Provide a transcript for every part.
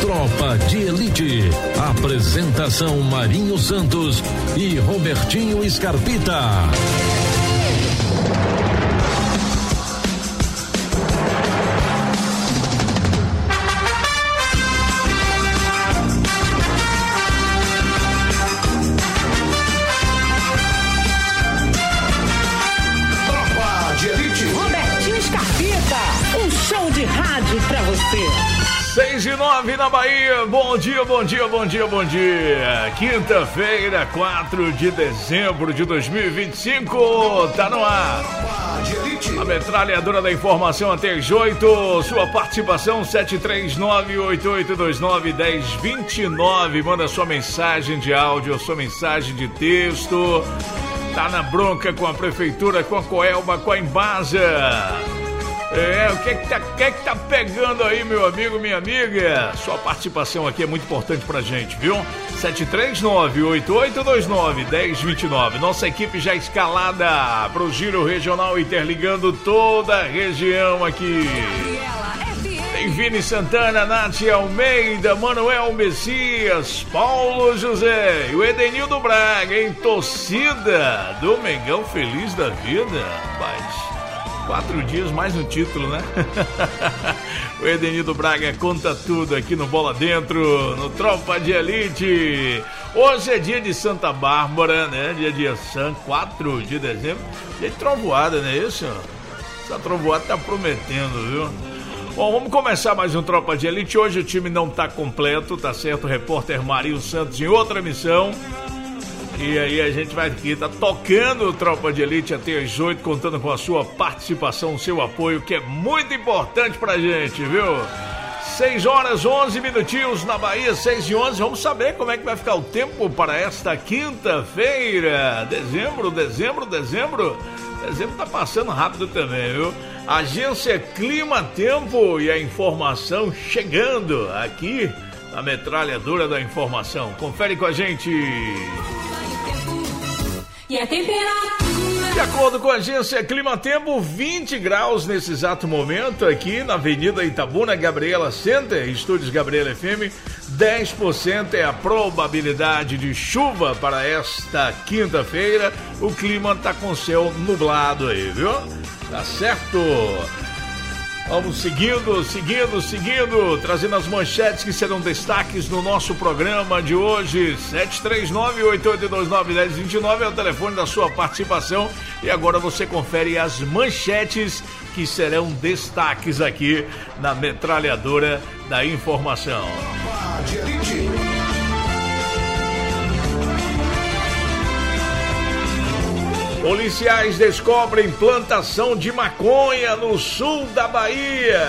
Tropa de Elite. Apresentação Marinho Santos e Robertinho Scarpita. Tropa de Elite. Robertinho Scarpita, um show de rádio pra você. 6:09 na Bahia, bom dia, bom dia, bom dia, bom dia. Quinta-feira, 4 de dezembro de 2025, tá no ar. A metralhadora da informação até as 8, sua participação 739-8829-1029, manda sua mensagem de áudio, sua mensagem de texto, tá na bronca com a prefeitura, com a Coelba, com a Embasa. O que tá pegando aí, meu amigo, minha amiga? Sua participação aqui é muito importante pra gente, viu? 739-8829-1029. Nossa equipe já escalada pro Giro Regional, interligando toda a região aqui. Tem Vini Santana, Nath Almeida, Manuel Messias, Paulo José e o Edenildo Braga, em torcida do Mengão Feliz da Vida. Rapaz, 4 dias mais um título, né? O Edenildo Braga conta tudo aqui no Bola Dentro, no Tropa de Elite. Hoje é dia de Santa Bárbara, né? Dia de São, 4 de dezembro. Dia de trovoada, não é isso? Essa trovoada tá prometendo, viu? Bom, vamos começar mais um Tropa de Elite. Hoje o time não tá completo, tá certo? O repórter Marinho Santos em outra missão. E aí a gente vai aqui, tá tocando o Tropa de Elite até as 8, contando com a sua participação, o seu apoio, que é muito importante pra gente, viu? 6 horas, 11 minutinhos na Bahia, 6:11. Vamos saber como é que vai ficar o tempo para esta quinta-feira. Dezembro tá passando rápido também, viu? Agência Clima Tempo e a informação chegando aqui na metralhadora da informação. Confere com a gente. E a temperatura? De acordo com a agência Clima Tempo, 20 graus nesse exato momento aqui na Avenida Itabuna, Gabriela Center, Estúdios Gabriela FM. 10% é a probabilidade de chuva para esta quinta-feira. O clima tá com céu nublado aí, viu? Tá certo? Vamos seguindo, trazendo as manchetes que serão destaques no nosso programa de hoje. 739-8829-1029 é o telefone da sua participação. E agora você confere as manchetes que serão destaques aqui na metralhadora da informação. Policiais descobrem plantação de maconha no sul da Bahia.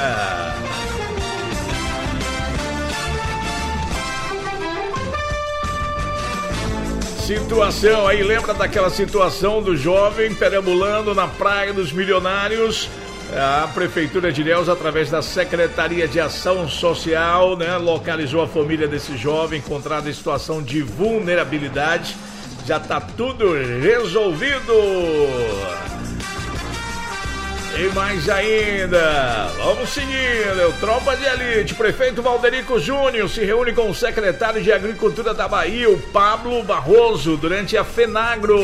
Situação aí, lembra daquela situação do jovem perambulando na Praia dos Milionários? A Prefeitura de Ilhéus, através da Secretaria de Ação Social, né, localizou a família desse jovem encontrado em situação de vulnerabilidade. Já tá tudo resolvido. E mais ainda, vamos seguindo, o Tropa de Elite. Prefeito Valderico Júnior se reúne com o secretário de Agricultura da Bahia, o Pablo Barroso, durante a FENAGRO.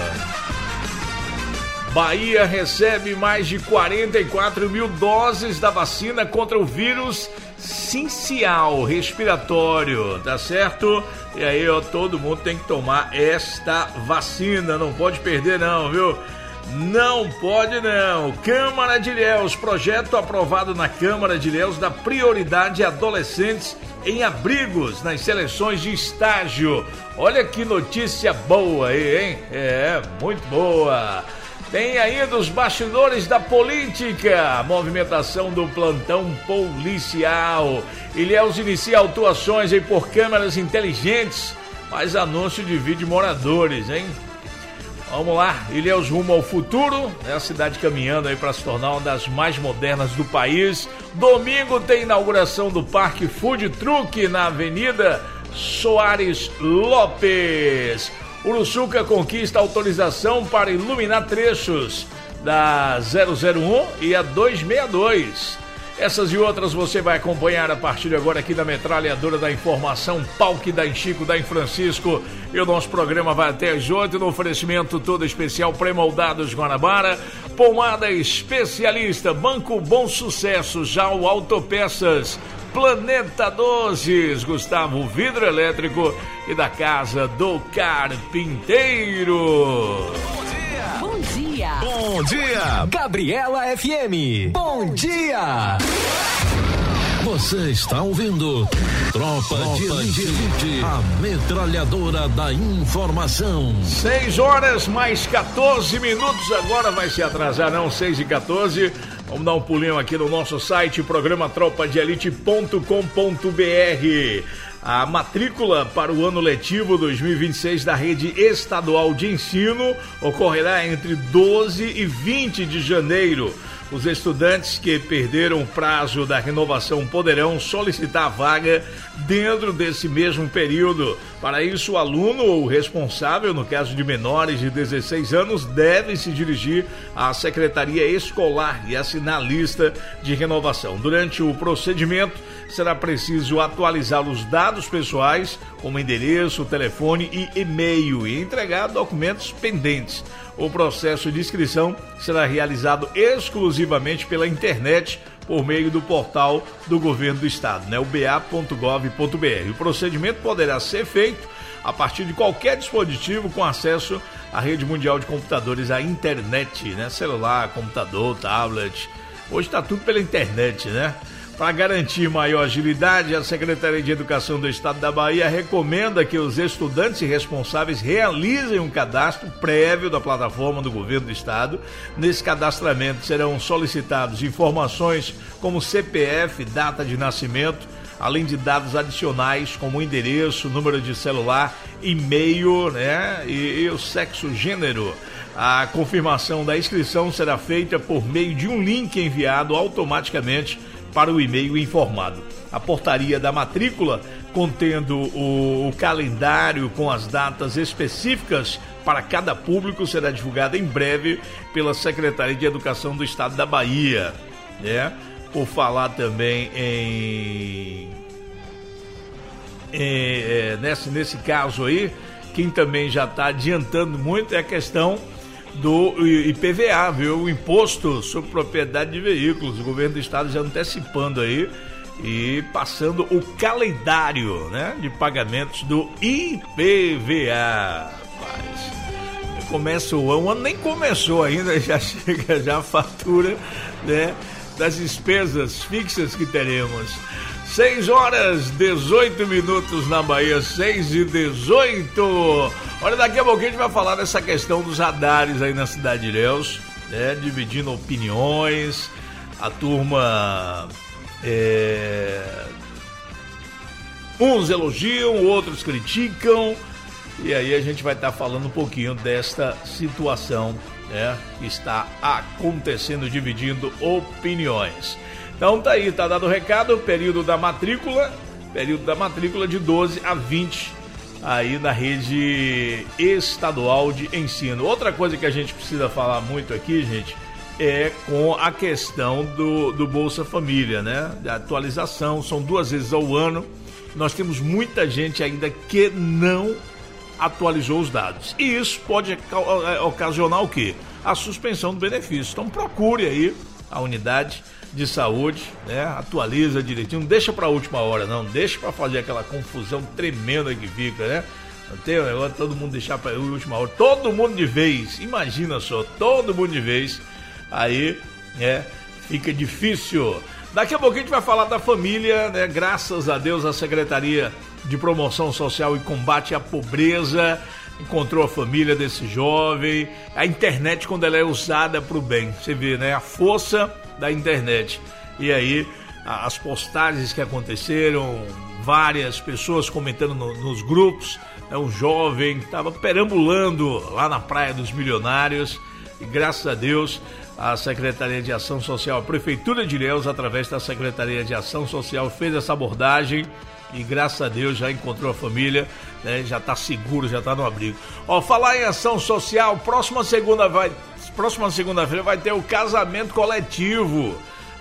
Bahia recebe mais de 44 mil doses da vacina contra o vírus sincial respiratório, tá certo? E aí, ó, todo mundo tem que tomar esta vacina, não pode perder não, viu? Não pode não. Câmara de Ilhéus, projeto aprovado na Câmara de Ilhéus dá prioridade a adolescentes em abrigos nas seleções de estágio. Olha que notícia boa aí, hein? É, muito boa. Tem ainda os bastidores da política, a movimentação do plantão policial. Ilhéus inicia autuações aí por câmeras inteligentes, mas anúncio divide moradores, hein? Vamos lá, Ilhéus rumo ao futuro, né? A cidade caminhando aí para se tornar uma das mais modernas do país. Domingo tem inauguração do Parque Food Truck na Avenida Soares Lopes. Uruçuca conquista autorização para iluminar trechos da 001 e a 262. Essas e outras você vai acompanhar a partir de agora aqui na Metralhadora da Informação, Palque da Chico, da Francisco. E o nosso programa vai até às 8 no oferecimento todo especial Pré-Moldados Guanabara, Pomada Especialista, Banco Bom Sucesso, Jau Autopeças, Planeta Dozes, Gustavo Vidro Elétrico e da Casa do Carpinteiro. Bom dia! Bom dia! Gabriela FM. Bom dia! Você está ouvindo Tropa de Elite, a metralhadora da informação. 6 horas mais 14 minutos, agora vai se atrasar não, 6h14. Vamos dar um pulinho aqui no nosso site, programa tropadeelite.com.br. A matrícula para o ano letivo 2026 da rede estadual de ensino ocorrerá entre 12 e 20 de janeiro. Os estudantes que perderam o prazo da renovação poderão solicitar a vaga dentro desse mesmo período. Para isso, o aluno ou o responsável, no caso de menores de 16 anos, deve se dirigir à Secretaria Escolar e assinar a lista de renovação. Durante o procedimento, será preciso atualizar os dados pessoais, como endereço, telefone e e-mail, e entregar documentos pendentes. O processo de inscrição será realizado exclusivamente pela internet por meio do portal do Governo do Estado, né, o ba.gov.br. O procedimento poderá ser feito a partir de qualquer dispositivo com acesso à rede mundial de computadores, à internet, né, celular, computador, tablet. Hoje está tudo pela internet, né? Para garantir maior agilidade, a Secretaria de Educação do Estado da Bahia recomenda que os estudantes e responsáveis realizem um cadastro prévio da plataforma do Governo do Estado. Nesse cadastramento serão solicitados informações como CPF, data de nascimento, além de dados adicionais como endereço, número de celular, e-mail, né, e o sexo, gênero. A confirmação da inscrição será feita por meio de um link enviado automaticamente para o e-mail informado. A portaria da matrícula, contendo o calendário com as datas específicas para cada público, será divulgada em breve pela Secretaria de Educação do Estado da Bahia, né? Por falar também nesse caso aí, quem também já está adiantando muito é a questão do IPVA, viu? O Imposto sobre Propriedade de Veículos. O Governo do Estado já antecipando aí e passando o calendário, né, de pagamentos do IPVA. Rapaz, começa o ano, nem começou ainda, já chega já a fatura, né, das despesas fixas que teremos. 6 horas 18 minutos na Bahia, 6h18. Olha, daqui a pouquinho a gente vai falar dessa questão dos radares aí na Cidade de Ilhéus, né? Dividindo opiniões, a turma, uns elogiam, outros criticam, e aí a gente vai estar falando um pouquinho desta situação, né, que está acontecendo, dividindo opiniões. Então tá aí, tá dado o recado, período da matrícula de 12 a 20 aí na rede estadual de ensino. Outra coisa que a gente precisa falar muito aqui, gente, é com a questão do Bolsa Família, né? Da atualização, são 2 vezes ao ano. Nós temos muita gente ainda que não atualizou os dados. E isso pode ocasionar o quê? A suspensão do benefício. Então procure aí a unidade de saúde, né? Atualiza direitinho, não deixa pra última hora, não deixa pra fazer aquela confusão tremenda que fica, né? Não tem o negócio, todo mundo deixar pra última hora, todo mundo de vez, imagina só, todo mundo de vez, aí, né, fica difícil. Daqui a pouquinho a gente vai falar da família, né? Graças a Deus a Secretaria de Promoção Social e Combate à Pobreza encontrou a família desse jovem. A internet, quando ela é usada para o bem, você vê, né, a força da internet. E aí as postagens que aconteceram, várias pessoas comentando nos grupos, né, um jovem que estava perambulando lá na Praia dos Milionários, e graças a Deus a Secretaria de Ação Social, a Prefeitura de Ilhéus, através da Secretaria de Ação Social, fez essa abordagem e graças a Deus já encontrou a família, né, já está seguro, já está no abrigo. Ó, falar em ação social, próxima segunda-feira vai ter o casamento coletivo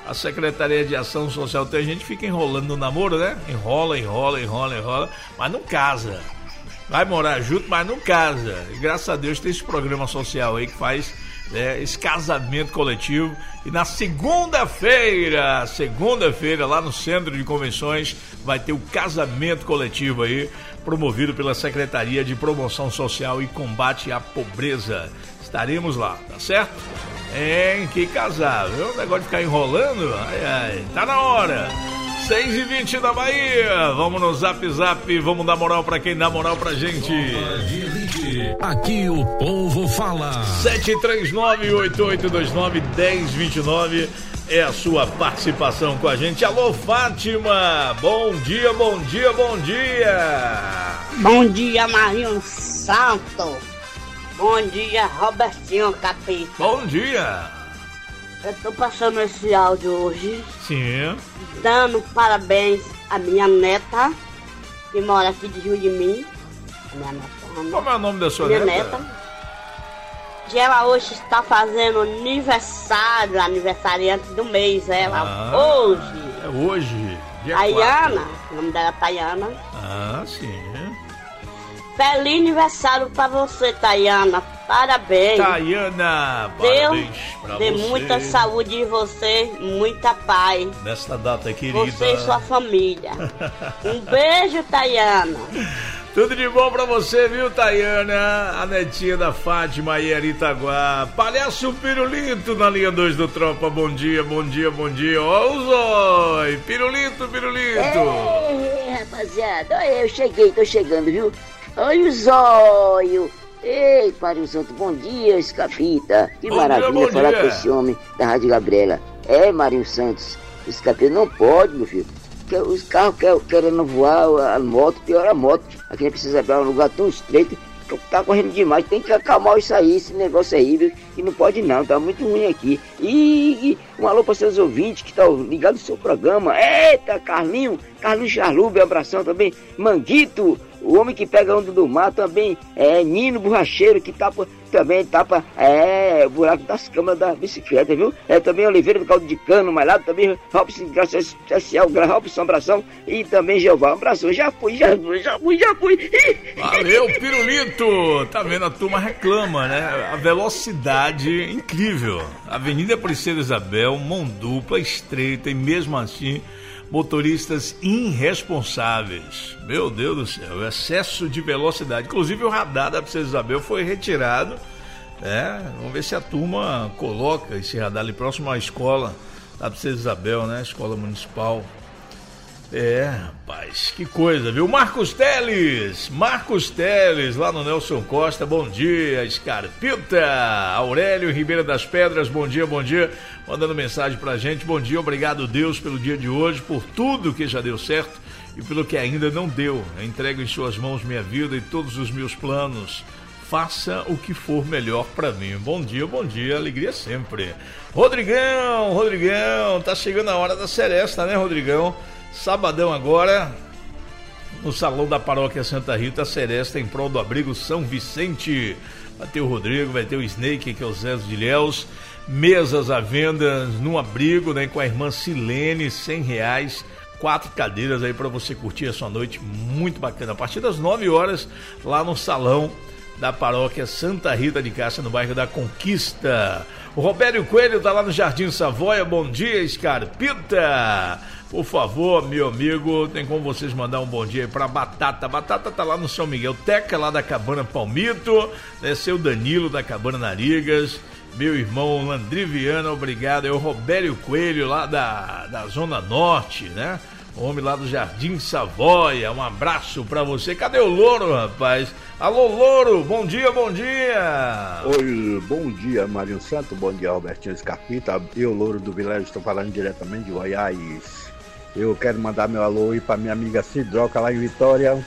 a Secretaria de Ação Social. Tem gente que fica enrolando no namoro, né? Enrola, mas não casa. Vai morar junto, mas não casa. E graças a Deus tem esse programa social aí que faz esse casamento coletivo. E na segunda-feira, lá no Centro de Convenções, vai ter o casamento coletivo aí, promovido pela Secretaria de Promoção Social e Combate à Pobreza. Estaremos lá, tá certo? Tem que casar, viu? O negócio de ficar enrolando, tá na hora. 6h20 da Bahia, vamos no Zap, vamos dar moral pra quem dá moral pra gente. Aqui o povo fala. 739-8829-1029 é a sua participação com a gente. Alô, Fátima, bom dia. Bom dia, Marinho Santo. Bom dia, Robertinho Capita. Bom dia. Eu tô passando esse áudio hoje. Sim. Dando parabéns à minha neta, que mora aqui de Rio de Mim. Minha neta. Como é o nome da sua minha neta? Que ela hoje está fazendo aniversariante do mês, ela. Hoje. É hoje. Tayana, o nome dela é Tayana. Sim. Feliz aniversário pra você, Tayana. Parabéns. Tayana, parabéns pra dê você. Muita saúde em você, muita paz. Nesta data querida. Você e sua família. Um beijo, Tayana. Tudo de bom pra você, viu, Tayana? A netinha da Fátima aí, Aritaguá. Palhaço Pirulito na linha 2 do Tropa. Bom dia. Ó o Zói. Pirulito. Ei, rapaziada. Olha, eu cheguei, tô chegando, viu? Olha o Zóio. Ei, Mário Santo, bom dia, Escapita. Que maravilha falar com esse homem da Rádio Gabriela. Mário Santos, Escapita não pode, meu filho. Os carros querendo voar, a moto, pior a moto. Aqui não precisa ir um lugar tão estreito, que tá correndo demais. Tem que acalmar isso aí, esse negócio aí, viu? E não pode não, tá muito ruim aqui. E um alô para seus ouvintes que estão ligados no seu programa. Eita, Carlinho Charlube, abração também. Manguito, o homem que pega onda do mar também. Nino Borracheiro, que tapa o buraco das câmeras da bicicleta, viu? Também Oliveira do Caldo de Cano, mais lá também Robson, graça especial, Robson, abração. E também Jeová, abração. Já fui. Valeu, Pirulito. Tá vendo, a turma reclama, né? A velocidade incrível. Avenida Princesa Isabel, mão dupla, estreita, e mesmo assim motoristas irresponsáveis. Meu Deus do céu, excesso de velocidade. Inclusive o radar da Princesa Isabel foi retirado. Vamos ver se a turma coloca esse radar ali próximo à escola da Princesa Isabel, né? Escola municipal. Rapaz, que coisa, viu? Marcos Teles, lá no Nelson Costa, bom dia. Escarpita, Aurélio Ribeira das Pedras, bom dia, mandando mensagem pra gente. Bom dia, obrigado Deus pelo dia de hoje, por tudo que já deu certo e pelo que ainda não deu. Eu entrego em suas mãos minha vida e todos os meus planos. Faça o que for melhor pra mim. Bom dia, alegria sempre. Rodrigão, tá chegando a hora da seresta, né, Rodrigão? Sabadão agora, no Salão da Paróquia Santa Rita, a seresta em prol do abrigo São Vicente. Vai ter o Rodrigo, vai ter o Snake, que é o Zé de Ilhéus. Mesas à venda no abrigo, né, com a irmã Silene, R$100. 4 cadeiras aí para você curtir a sua noite, muito bacana. A partir das 9 horas, lá no Salão da Paróquia Santa Rita de Cássia, no bairro da Conquista. O Robério Coelho tá lá no Jardim Savoia. Bom dia, Escarpita. Por favor, meu amigo, tem como vocês mandar um bom dia aí pra Batata. Batata tá lá no São Miguel. Teca lá da Cabana Palmito, né? Seu Danilo da Cabana Narigas. Meu irmão Landri Viana, obrigado. É o Robério Coelho lá da Zona Norte, né? O homem lá do Jardim Savoia. Um abraço pra você. Cadê o Louro, rapaz? Alô, Louro, bom dia. Oi, bom dia, Marinho Santo. Bom dia, Robertinho Escarpita. Eu, Louro do Vilela, estou falando diretamente de Goiás. Eu quero mandar meu alô aí pra minha amiga Cidroca lá em Vitória.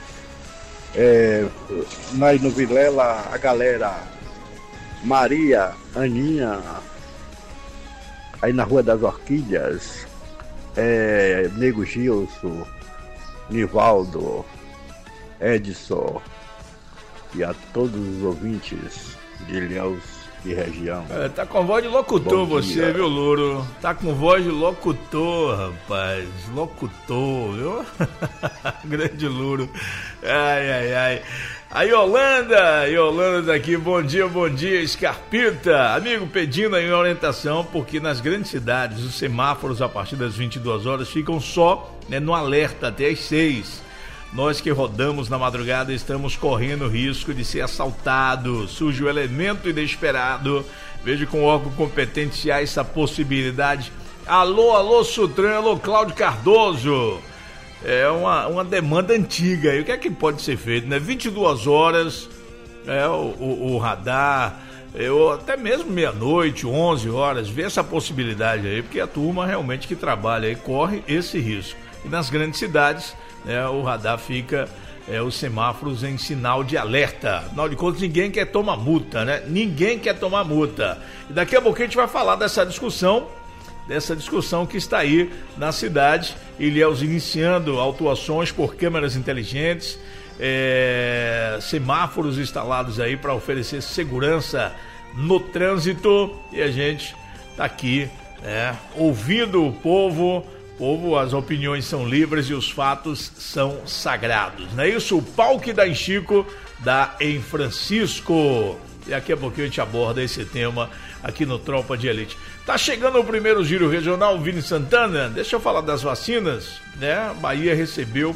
Nós no Vilela, a galera Maria, Aninha, aí na Rua das Orquídeas, Nego Gilson, Nivaldo, Edson e a todos os ouvintes de Ilhéus de região. Tá com voz de locutor você, viu, Louro? Tá com voz de locutor, rapaz. Locutor, viu? Grande Louro. Ai. A Yolanda tá aqui, bom dia, Scarpita. Amigo, pedindo aí uma orientação, porque nas grandes cidades os semáforos a partir das 22 horas ficam só, né, no alerta até as 6. Nós que rodamos na madrugada estamos correndo risco de ser assaltados. Surge o elemento inesperado. Veja com o órgão competente se há essa possibilidade. Alô, Sutran, alô, Cláudio Cardoso. É uma demanda antiga. E o que é que pode ser feito, né? 22 horas, o radar, até mesmo meia-noite, 11 horas, vê essa possibilidade aí, porque a turma realmente que trabalha aí corre esse risco. E nas grandes cidades, o radar fica, os semáforos em sinal de alerta. Afinal de contas, ninguém quer tomar multa, né? Ninguém quer tomar multa. E daqui a pouquinho a gente vai falar dessa discussão que está aí na cidade. Ilhéus iniciando autuações por câmeras inteligentes, semáforos instalados aí para oferecer segurança no trânsito. E a gente está aqui, ouvindo o povo, as opiniões são livres e os fatos são sagrados. Não é isso? O pau que dá em Chico, dá em Francisco. E daqui a pouquinho a gente aborda esse tema aqui no Tropa de Elite. Tá chegando o primeiro giro regional, Vini Santana. Deixa eu falar das vacinas, né? Bahia recebeu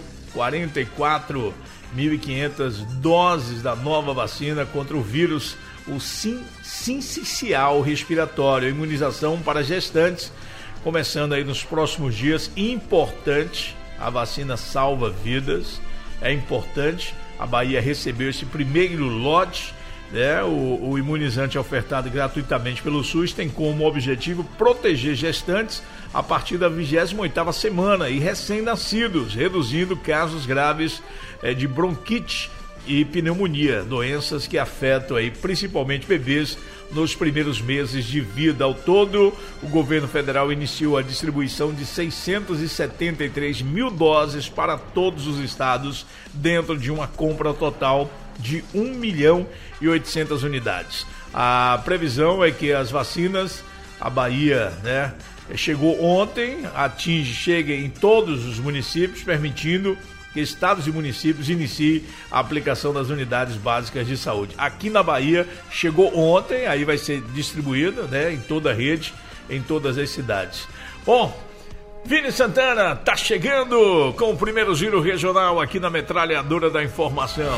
44.500 doses da nova vacina contra o vírus, o sincicial respiratório, imunização para gestantes, começando aí nos próximos dias. Importante, a vacina salva vidas, é importante. A Bahia recebeu esse primeiro lote. O imunizante ofertado gratuitamente pelo SUS tem como objetivo proteger gestantes a partir da 28ª semana e recém-nascidos, reduzindo casos graves de bronquite e pneumonia, doenças que afetam aí principalmente bebês nos primeiros meses de vida. Ao todo, o governo federal iniciou a distribuição de 673 mil doses para todos os estados, dentro de uma compra total de 1.800.000 unidades. A previsão é que as vacinas, a Bahia, chegou ontem, chega em todos os municípios, permitindo que estados e municípios iniciem a aplicação das unidades básicas de saúde. Aqui na Bahia chegou ontem, aí vai ser distribuída, em toda a rede, em todas as cidades. Bom, Vini Santana tá chegando com o primeiro giro regional aqui na Metralhadora da Informação.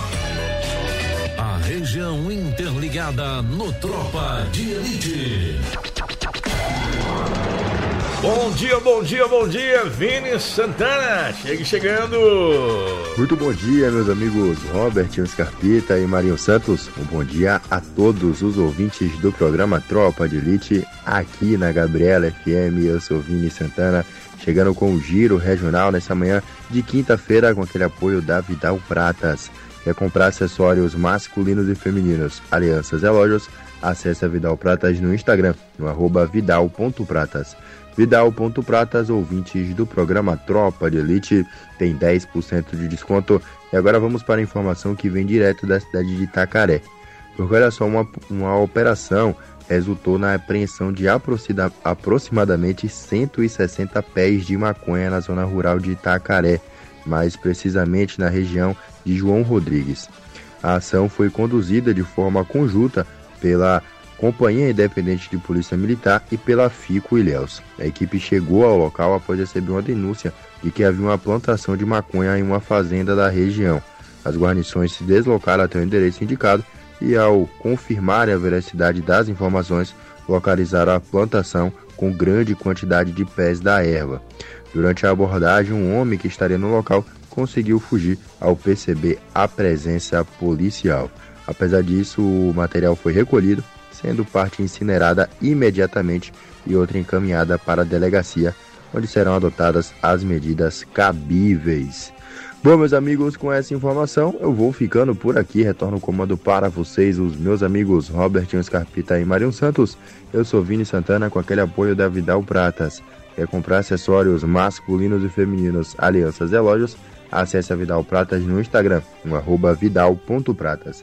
A região interligada no Tropa de Elite. Bom dia, Vini Santana, chegando. Muito bom dia, meus amigos Robert Scarpita e Marinho Santos. Um bom dia a todos os ouvintes do programa Tropa de Elite, aqui na Gabriela FM. Eu sou Vini Santana, chegando com o giro regional nessa manhã de quinta-feira, com aquele apoio da Vidal Pratas. Quer comprar acessórios masculinos e femininos, alianças e lojas? Acesse a Vidal Pratas no Instagram, no @vidal.pratas. Vidal.pratas, ouvintes do programa Tropa de Elite, tem 10% de desconto. E agora vamos para a informação que vem direto da cidade de Itacaré. Porque olha só, uma operação resultou na apreensão de aproximadamente 160 pés de maconha na zona rural de Itacaré, mais precisamente na região de João Rodrigues. A ação foi conduzida de forma conjunta pela Companhia Independente de Polícia Militar e pela FICO Ilhéus. A equipe chegou ao local após receber uma denúncia de que havia uma plantação de maconha em uma fazenda da região. As guarnições se deslocaram até o endereço indicado e, ao confirmarem a veracidade das informações, localizaram a plantação com grande quantidade de pés da erva. Durante a abordagem, um homem que estaria no local conseguiu fugir ao perceber a presença policial. Apesar disso, o material foi recolhido, sendo parte incinerada imediatamente e outra encaminhada para a delegacia, onde serão adotadas as medidas cabíveis. Bom, meus amigos, com essa informação eu vou ficando por aqui. Retorno o comando para vocês, os meus amigos Robert Scarpita e Marinho Santos. Eu sou Vini Santana, com aquele apoio da Vidal Pratas. Quer comprar acessórios masculinos e femininos, alianças e lojas? Acesse a Vidal Pratas no Instagram, no @vidal.pratas.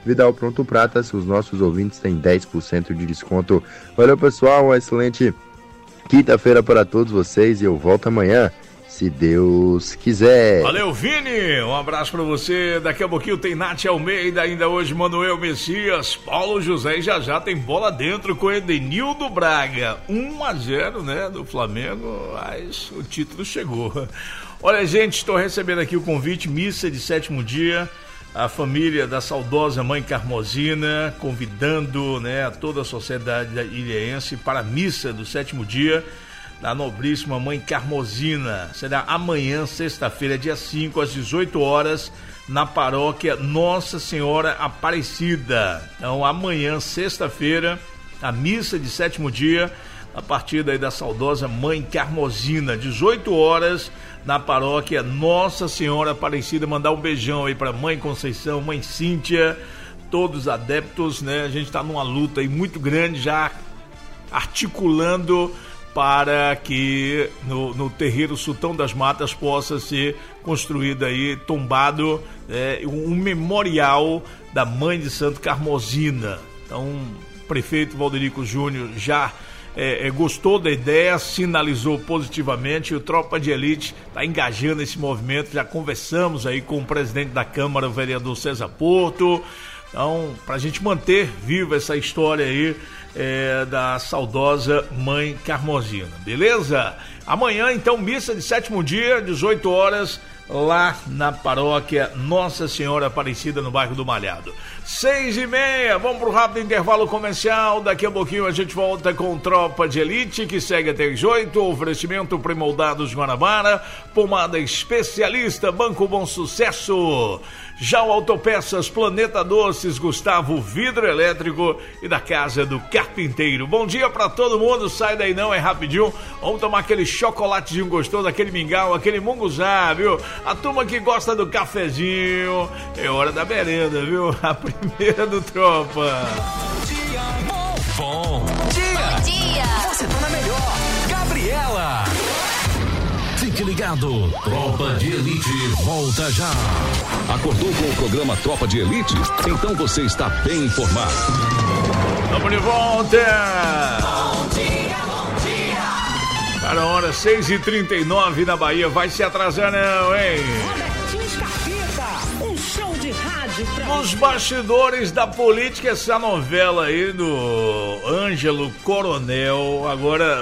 Vidal Pronto Pratas, os nossos ouvintes têm 10% de desconto. Valeu, pessoal, uma excelente quinta-feira para todos vocês e eu volto amanhã, se Deus quiser. Valeu, Vini, um abraço pra você. Daqui a pouquinho tem Nath Almeida, ainda hoje Manuel Messias, Paulo José e já tem bola dentro com Edenildo Braga. 1-0, né, do Flamengo, mas o título chegou. Olha, gente, estou recebendo aqui o convite, missa de 7º dia, a família da saudosa mãe Carmosina, convidando, né, toda a sociedade ilhéense para a missa do 7º dia, da nobríssima mãe Carmosina. Será amanhã, sexta-feira, dia 5, às 18 horas, na paróquia Nossa Senhora Aparecida. Então, amanhã, sexta-feira, a missa de 7º dia, a partir daí da saudosa mãe Carmosina, 18 horas, na paróquia Nossa Senhora Aparecida. Mandar um beijão aí pra mãe Conceição, mãe Cíntia, todos os adeptos, né? A gente tá numa luta aí muito grande, já articulando para que no terreiro Sultão das Matas possa ser construído aí, tombado, um memorial da mãe de Santo Carmosina. Então, o prefeito Valderico Júnior já gostou da ideia, sinalizou positivamente, e o Tropa de Elite está engajando esse movimento. Já conversamos aí com o presidente da Câmara, o vereador César Porto. Então, para a gente manter viva essa história aí da saudosa mãe Carmosina, beleza? Amanhã, então, missa de 7º dia, 18 horas, lá na paróquia Nossa Senhora Aparecida, no bairro do Malhado. 6h30, vamos pro rápido intervalo comercial. Daqui a pouquinho a gente volta com Tropa de Elite, que segue até as 8. Oferecimento Premoldados Guanabara, pomada especialista, Banco Bom Sucesso. Já o Autopeças Planeta Doces, Gustavo Vidro Elétrico e da Casa do Carpinteiro. Bom dia pra todo mundo, sai daí não, é rapidinho. Vamos tomar aquele chocolatezinho gostoso, aquele mingau, aquele munguzá, viu? A turma que gosta do cafezinho, é hora da merenda, viu? A primeira do Tropa. Bom dia! Você tá na melhor, Gabriela. Fique ligado, Tropa de Elite volta já. Acordou com o programa Tropa de Elite? Então você está bem informado. Vamos de volta! Bom dia! Para a hora 6h39 na Bahia, vai se atrasar não, hein? Robertinho Escarpita, um show de rádio pra Nos bastidores da política, essa novela aí do Ângelo Coronel. Agora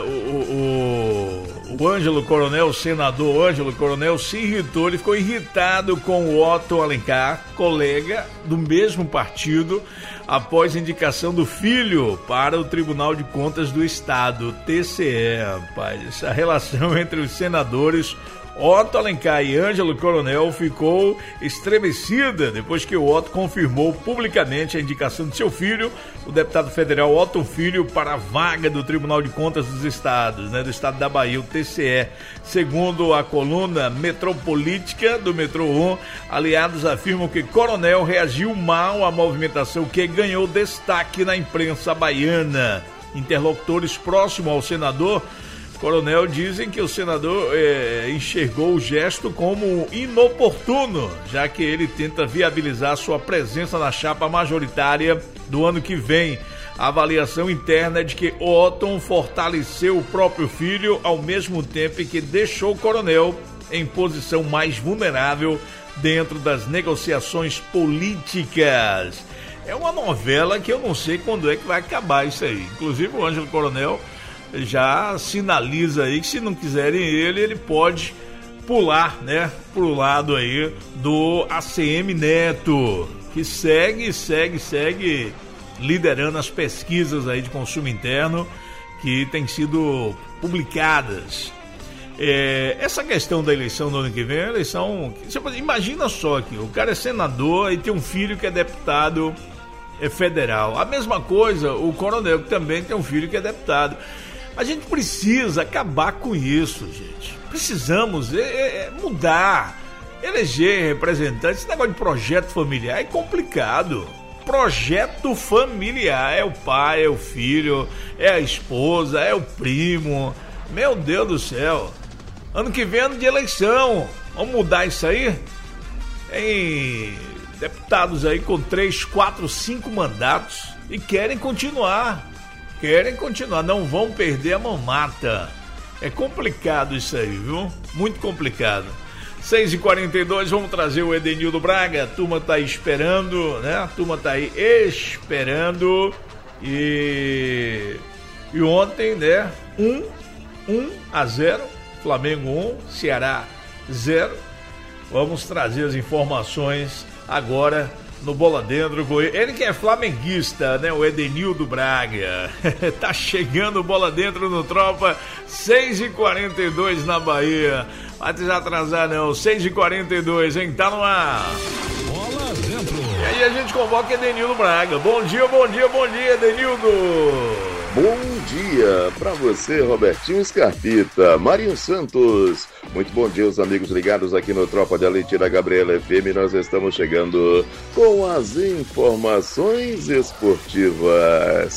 o Ângelo Coronel, o senador Ângelo Coronel, se irritou, ele ficou irritado com o Otto Alencar, colega do mesmo partido, após a indicação do filho para o Tribunal de Contas do Estado, TCE, rapaz. Essa relação entre os senadores Otto Alencar e Ângelo Coronel ficou estremecida depois que o Otto confirmou publicamente a indicação de seu filho, o deputado federal Otto Filho, para a vaga do Tribunal de Contas dos Estados, né, do Estado da Bahia, o TCE. Segundo a coluna Metropolítica do Metro 1, aliados afirmam que Coronel reagiu mal à movimentação que ganhou destaque na imprensa baiana. Interlocutores próximos ao senador Coronel dizem que o senador enxergou o gesto como inoportuno, já que ele tenta viabilizar sua presença na chapa majoritária do ano que vem. A avaliação interna é de que Otton fortaleceu o próprio filho ao mesmo tempo que deixou o Coronel em posição mais vulnerável dentro das negociações políticas. É uma novela que eu não sei quando é que vai acabar isso aí. Inclusive o Ângelo Coronel já sinaliza aí que se não quiserem ele pode pular, né, pro lado aí do ACM Neto, que segue liderando as pesquisas aí de consumo interno que têm sido publicadas. Essa questão da eleição do ano que vem, a eleição, imagina só que o cara é senador e tem um filho que é deputado federal. A mesma coisa o Coronel, que também tem um filho que é deputado. A gente precisa acabar com isso, gente. Precisamos mudar, eleger representantes. Esse negócio de projeto familiar é complicado. Projeto familiar é o pai, é o filho, é a esposa, é o primo. Meu Deus do céu. Ano que vem é ano de eleição. Vamos mudar isso aí? deputados aí com 3, 4, 5 mandatos e querem continuar, não vão perder a mamata. É complicado isso aí, viu? Muito complicado. 6h42, vamos trazer o Edenildo Braga. A turma tá aí esperando, né? A turma tá aí esperando. E ontem, né? 1-0, Flamengo 1, Ceará 0. Vamos trazer as informações agora no Bola Dentro. Ele que é flamenguista, né? O Edenildo Braga. Tá chegando o Bola Dentro no Tropa, 6h42 na Bahia. Vai desatrasar não, 6h42, hein? Tá no ar. Bola Dentro. E aí a gente convoca Edenildo Braga. Bom dia, Edenildo. Bom dia para você, Robertinho Scarpita, Marinho Santos. Muito bom dia, os amigos ligados aqui no Tropa de Elite da Gabriela FM. Nós estamos chegando com as informações esportivas.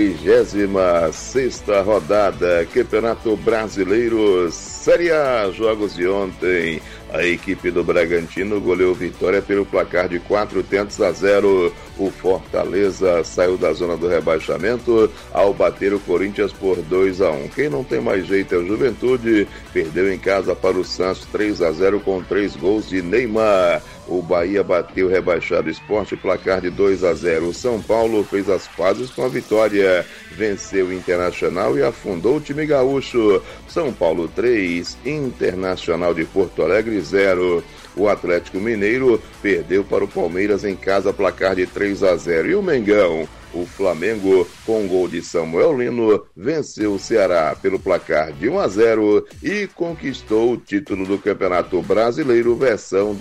36ª rodada, Campeonato Brasileiro, Série A, jogos de ontem. A equipe do Bragantino goleou Vitória pelo placar de 4-0. O Fortaleza saiu da zona do rebaixamento ao bater o Corinthians por 2-1. Quem não tem mais jeito é o Juventude, perdeu em casa para o Santos 3-0 com 3 gols de Neymar. O Bahia bateu o rebaixado Sport, placar de 2-0. O São Paulo fez as pazes com a vitória, venceu o Internacional e afundou o time gaúcho. São Paulo 3, Internacional de Porto Alegre 0. O Atlético Mineiro perdeu para o Palmeiras em casa, placar de 3-0. E o Mengão, o Flamengo, com gol de Samuel Lino, venceu o Ceará pelo placar de 1-0 e conquistou o título do Campeonato Brasileiro versão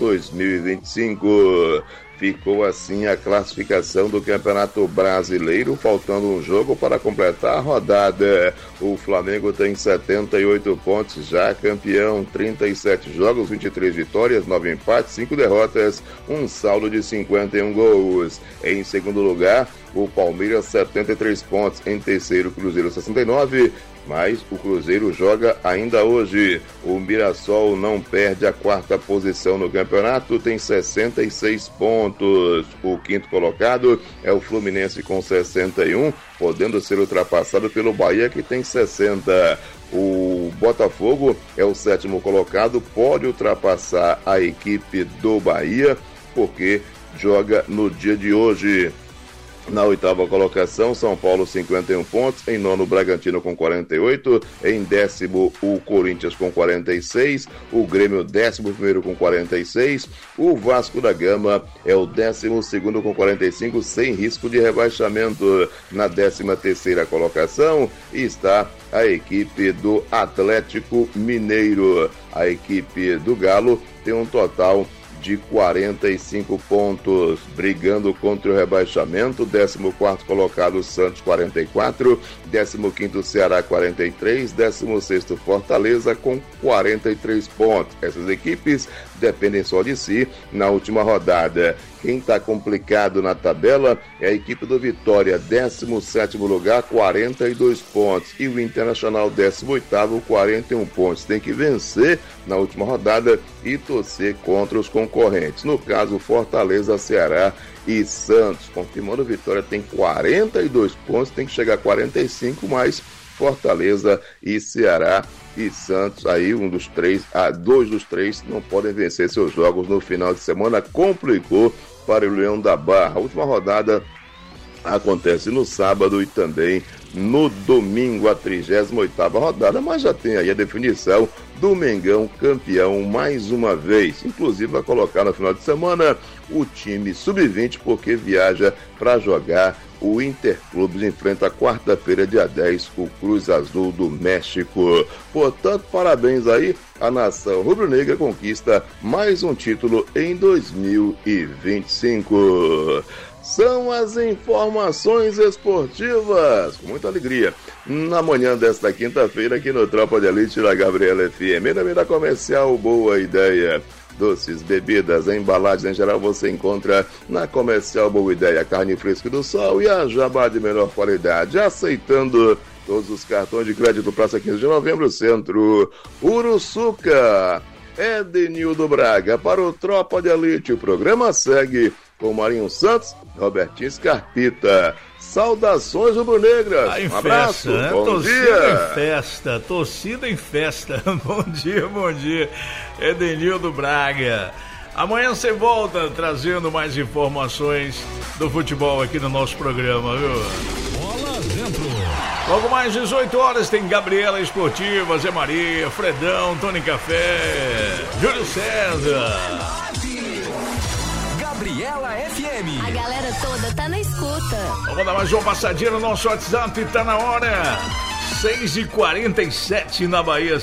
2025. Ficou assim a classificação do Campeonato Brasileiro, faltando um jogo para completar a rodada. O Flamengo tem 78 pontos, já campeão, 37 jogos, 23 vitórias, 9 empates, 5 derrotas, um saldo de 51 gols. Em segundo lugar, o Palmeiras, 73 pontos. Em terceiro, Cruzeiro, 69. Mas o Cruzeiro joga ainda hoje. O Mirassol não perde a 4ª posição no campeonato, tem 66 pontos. O quinto colocado é o Fluminense com 61, podendo ser ultrapassado pelo Bahia, que tem 60. O Botafogo é o 7º colocado, pode ultrapassar a equipe do Bahia, porque joga no dia de hoje. Na 8ª colocação, São Paulo 51 pontos, em 9º Bragantino com 48, em 10º o Corinthians com 46, o Grêmio 11º com 46, o Vasco da Gama é o 12º com 45, sem risco de rebaixamento. Na 13ª colocação está a equipe do Atlético Mineiro. A equipe do Galo tem um total de 45 pontos, brigando contra o rebaixamento. 14º colocado Santos, 44, 15º Ceará, 43, 16º Fortaleza com 43 pontos. Essas equipes dependem só de si na última rodada. Quem está complicado na tabela é a equipe do Vitória, 17º lugar, 42 pontos. E o Internacional, 18º, 41 pontos. Tem que vencer na última rodada e torcer contra os concorrentes. No caso, Fortaleza, Ceará e Santos. Confirmando, Vitória tem 42 pontos, tem que chegar a 45, mas Fortaleza e Ceará e Santos, aí dois dos três não podem vencer seus jogos no final de semana. Complicou para o Leão da Barra. A última rodada acontece no sábado e também no domingo, a 38ª rodada, mas já tem aí a definição do Mengão campeão mais uma vez. Inclusive vai colocar no final de semana o time sub-20, porque viaja para jogar o Interclubes, enfrenta quarta-feira, dia 10, o Cruz Azul do México. Portanto, parabéns aí, a nação rubro-negra conquista mais um título em 2025. São as informações esportivas, com muita alegria, na manhã desta quinta-feira, aqui no Tropa de Elite da Gabriela FM, também da Comercial Boa Ideia. Doces, bebidas, embalagens em geral você encontra na Comercial Boa Ideia. Carne fresca do sol e a jabá de melhor qualidade, aceitando todos os cartões de crédito. Praça 15 de Novembro, Centro Uruçuca. Edenildo Braga. Para o Tropa de Elite, o programa segue com Marinho Santos, Robertinho Scarpita. Saudações rubro-negras. Um abraço, festa, né? Bom Torcida dia. em festa, torcida em festa. Bom dia. Edenildo Braga. Amanhã você volta trazendo mais informações do futebol aqui no nosso programa, viu? Bola dentro. Logo mais 18 horas tem Gabriela Esportiva, Zé Maria, Fredão, Tony Café, Júlio César. Gabriela FM. A galera toda tá na escuta. Vamos dar mais uma passadinha no nosso WhatsApp, tá na hora. 6h47 na Bahia,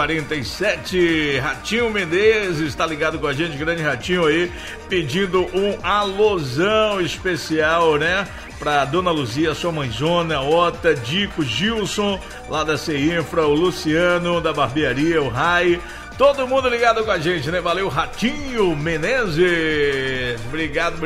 6h47. Ratinho Menezes tá ligado com a gente, grande Ratinho aí, pedindo um alôzão especial, né? Pra Dona Luzia, sua mãezona, Ota, Dico, Gilson, lá da CINFRA, o Luciano, da barbearia, o Rai. Todo mundo ligado com a gente, né? Valeu, Ratinho Menezes. Obrigado.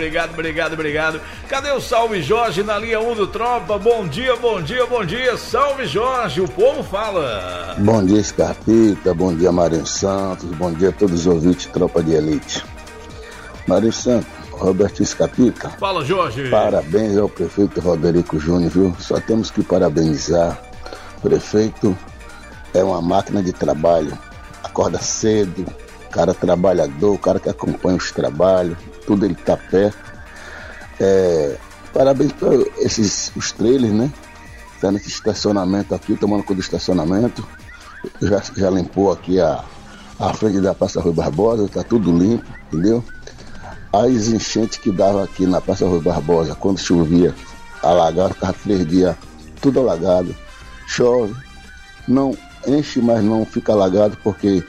Cadê o Salve Jorge na linha 1 do Tropa? Bom dia. Salve Jorge, o povo fala. Bom dia, Scarpita. Bom dia, Marinho Santos. Bom dia a todos os ouvintes Tropa de Elite. Marinho Santos, Roberto Scarpita. Fala, Jorge. Parabéns ao prefeito Roderico Júnior, viu? Só temos que parabenizar. O prefeito é uma máquina de trabalho. Acorda cedo, cara trabalhador, cara que acompanha os trabalhos, tudo ele tá perto. Parabéns para os trailers, né? Tá nesse estacionamento aqui, tomando conta do estacionamento. Já limpou aqui a frente da Praça Rui Barbosa, tá tudo limpo, entendeu? As enchentes que dava aqui na Praça Rui Barbosa, quando chovia, alagado, ficava 3 dias, tudo alagado. Chove, não enche, mas não fica alagado, porque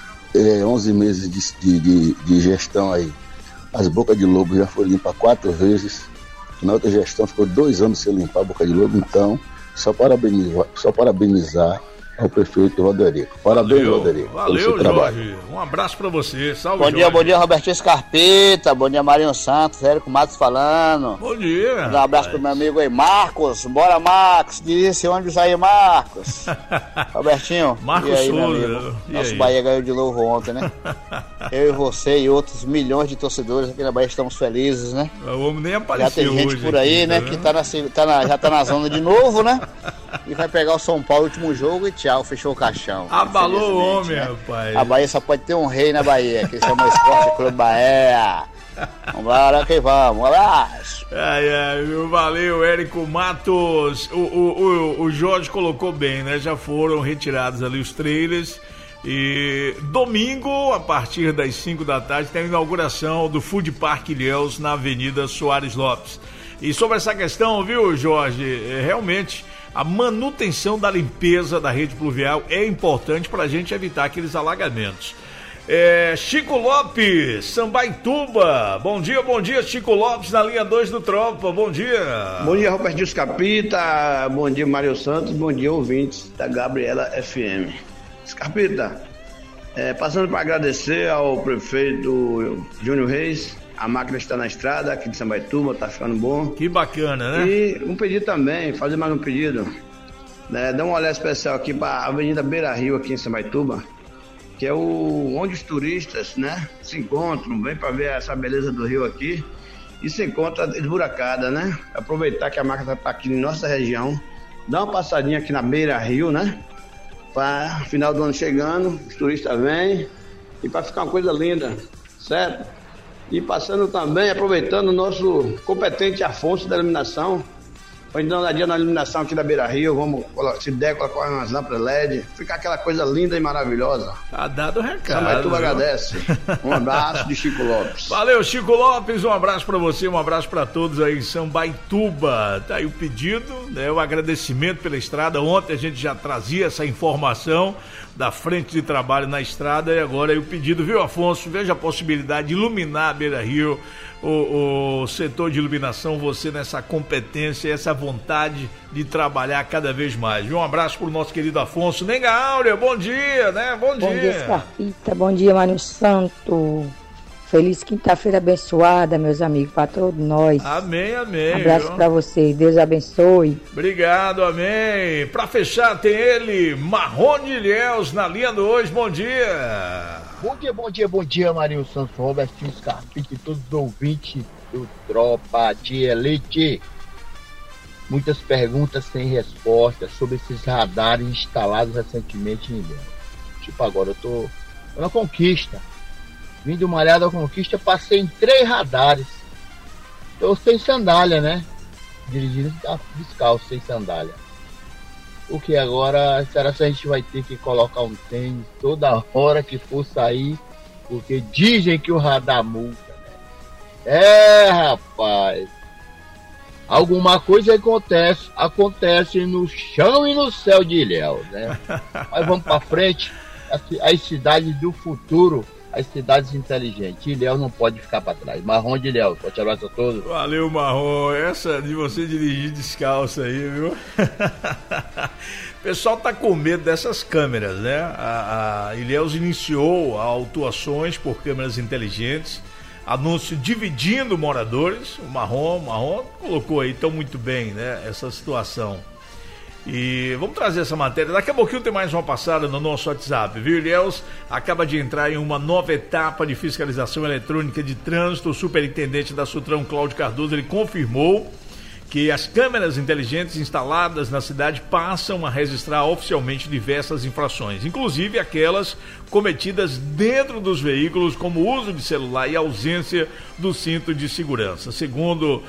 11 meses de gestão aí, as bocas de lobo já foi limpa 4 vezes, na outra gestão ficou 2 anos sem limpar a boca de lobo, então só parabenizar ao prefeito Roderico. Parabéns, Roderico. Valeu, Jorge. Um abraço pra você. Salve, Jorge. Bom dia, Robertinho Scarpita. Bom dia, Marinho Santos. Érico Matos falando. Bom dia. Um abraço pro meu amigo aí, Marcos. Bora, Marcos. Disse onde aí, Marcos. Robertinho. Marcos e aí, Souza. meu amigo? Nosso Bahia ganhou de novo ontem, né? Eu e você e outros milhões de torcedores aqui na Bahia estamos felizes, né? O homem nem apareceu. Já tem gente hoje por aí, aqui, né? Que já tá na zona de novo, né? E vai pegar o São Paulo no último jogo e tchau, fechou o caixão. Abalou o homem, né? rapaz. A Bahia só pode ter um rei na Bahia, que se chama Esporte Clube Bahia. Vambora que vamos, um abraço. Valeu, Érico Matos. O Jorge colocou bem, né? Já foram retirados ali os trailers. E domingo, a partir das 5 da tarde, tem a inauguração do Food Park Ilhéus na Avenida Soares Lopes. E sobre essa questão, viu, Jorge, realmente a manutenção da limpeza da rede pluvial é importante para a gente evitar aqueles alagamentos. Chico Lopes, Sambaituba. Bom dia, Chico Lopes, na linha 2 do Tropa. Bom dia. Bom dia, Roberto Scarpita. Bom dia, Mário Santos. Bom dia, ouvintes da Gabriela FM. Scarpita, passando para agradecer ao prefeito Júnior Reis. A máquina está na estrada aqui de Sambaituba, tá ficando bom. Que bacana, né? E um pedido também, fazer mais um pedido. Dá uma olhada especial aqui para a Avenida Beira Rio, aqui em Sambaituba, que é onde os turistas, né, se encontram, vem para ver essa beleza do rio aqui e se encontra esburacada, né? Aproveitar que a máquina está aqui em nossa região, dá uma passadinha aqui na Beira Rio, né? Para final do ano chegando, os turistas vêm e para ficar uma coisa linda, certo? E passando também, aproveitando o nosso competente Afonso da iluminação, para dar uma olhadinha na iluminação aqui da Beira Rio, vamos, se der, colocar umas lâmpadas LED, ficar aquela coisa linda e maravilhosa. Tá dado o recado. Sambaituba agradece. Um abraço de Chico Lopes. Valeu, Chico Lopes, um abraço para você, um abraço para todos aí em Sambaituba. Tá aí o pedido, né, o agradecimento pela estrada. Ontem a gente já trazia essa informação da frente de trabalho na estrada e agora aí o pedido, viu, Afonso? Veja a possibilidade de iluminar a Beira Rio, o setor de iluminação, você nessa competência, essa vontade de trabalhar cada vez mais. Um abraço pro nosso querido Afonso. Nenga Áurea, bom dia, né? Bom dia, Scarpita, bom dia, Mário Santo. Feliz quinta-feira abençoada, meus amigos, para todos nós. Amém, amém. Um abraço para vocês, Deus abençoe. Obrigado, amém. Para fechar, tem ele, Marrone Ilhéus, na linha 2, bom dia. Bom dia, Marinho Santos, Robertinho Scarpite e todos os ouvintes do Tropa de Elite. Muitas perguntas sem resposta sobre esses radares instalados recentemente em Ilhéus. Tipo, agora eu tô na Conquista. Vim de uma olhada à Conquista, passei em 3 radares. Tô sem sandália, né? Dirigindo descalço, sem sandália. O que agora, será que a gente vai ter que colocar um tênis toda hora que for sair? Porque dizem que o radar multa, né? Rapaz. Alguma coisa acontece no chão e no céu de Ilhéus, né? Mas vamos pra frente. As cidades do futuro, as cidades inteligentes. Ilhéus não pode ficar pra trás. Marrom de Ilhéus, forte abraço a todos. Valeu, Marrom. Essa de você dirigir descalço aí, viu? O pessoal tá com medo dessas câmeras, né? A Ilhéus iniciou autuações por câmeras inteligentes. Anúncio dividindo moradores. O Marrom colocou aí tão muito bem, né, essa situação. E vamos trazer essa matéria. Daqui a pouquinho tem mais uma passada no nosso WhatsApp, viu? Ilhéus acaba de entrar em uma nova etapa de fiscalização eletrônica de trânsito. O superintendente da Sutran, Cláudio Cardoso, ele confirmou que as câmeras inteligentes instaladas na cidade passam a registrar oficialmente diversas infrações, inclusive aquelas cometidas dentro dos veículos, como o uso de celular e ausência do cinto de segurança. Segundo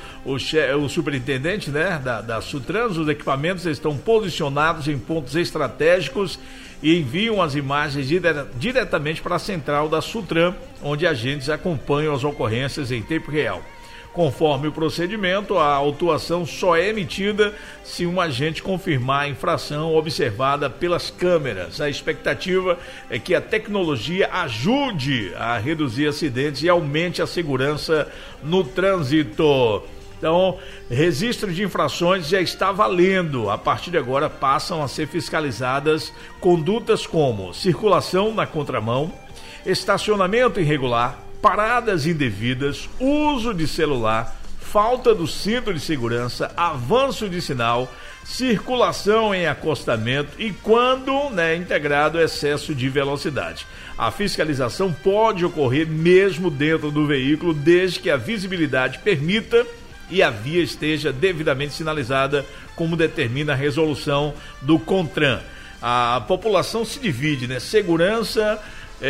o superintendente, né, da Sutrans, os equipamentos estão posicionados em pontos estratégicos e enviam as imagens diretamente para a central da Sutran, onde agentes acompanham as ocorrências em tempo real. Conforme o procedimento, a autuação só é emitida se um agente confirmar a infração observada pelas câmeras. A expectativa é que a tecnologia ajude a reduzir acidentes e aumente a segurança no trânsito. Então, registro de infrações já está valendo. A partir de agora passam a ser fiscalizadas condutas como circulação na contramão, estacionamento irregular, paradas indevidas, uso de celular, falta do cinto de segurança, avanço de sinal, circulação em acostamento e, quando, né, integrado, excesso de velocidade. A fiscalização pode ocorrer mesmo dentro do veículo, desde que a visibilidade permita e a via esteja devidamente sinalizada, como determina a resolução do CONTRAN. A população se divide, né? Segurança...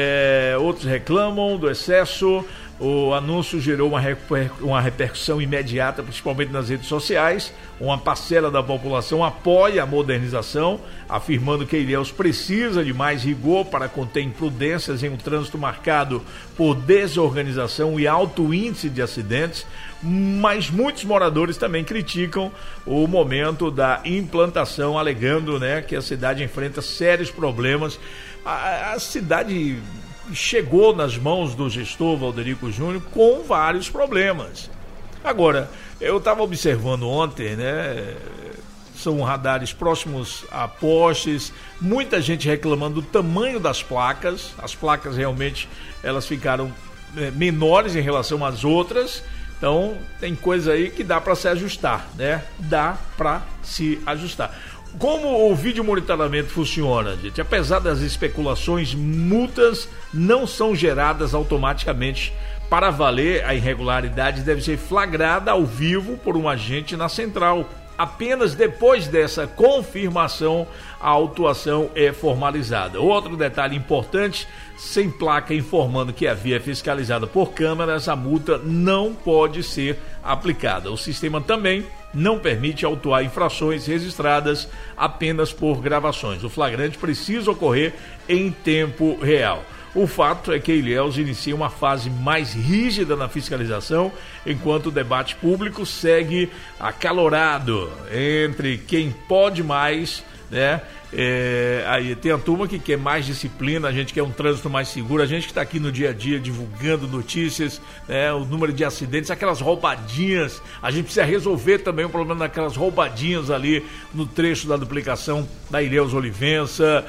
outros reclamam do excesso. O anúncio gerou uma repercussão imediata, principalmente nas redes sociais. Uma parcela da população apoia a modernização, afirmando que Ilhéus precisa de mais rigor para conter imprudências em um trânsito marcado por desorganização e alto índice de acidentes. Mas muitos moradores também criticam o momento da implantação, alegando, né, que a cidade enfrenta sérios problemas. A cidade chegou nas mãos do gestor Valderico Júnior com vários problemas. Agora, eu estava observando ontem, né? São radares próximos a postes, muita gente reclamando do tamanho das placas. As placas realmente elas ficaram menores em relação às outras. Então, tem coisa aí que dá para se ajustar, né? Dá para se ajustar. Como o vídeo monitoramento funciona, gente? Apesar das especulações, multas não são geradas automaticamente. Para valer, a irregularidade deve ser flagrada ao vivo por um agente na central. Apenas depois dessa confirmação, a autuação é formalizada. Outro detalhe importante: sem placa informando que a via é fiscalizada por câmeras, a multa não pode ser aplicada. O sistema também não permite autuar infrações registradas apenas por gravações. O flagrante precisa ocorrer em tempo real. O fato é que Ilhéus inicia uma fase mais rígida na fiscalização, enquanto o debate público segue acalorado entre quem pode mais, né? Aí tem a turma que quer mais disciplina, a gente quer um trânsito mais seguro, a gente que está aqui no dia a dia divulgando notícias, né, o número de acidentes, aquelas roubadinhas, a gente precisa resolver também o problema daquelas roubadinhas ali no trecho da duplicação da Ilhéus Olivença,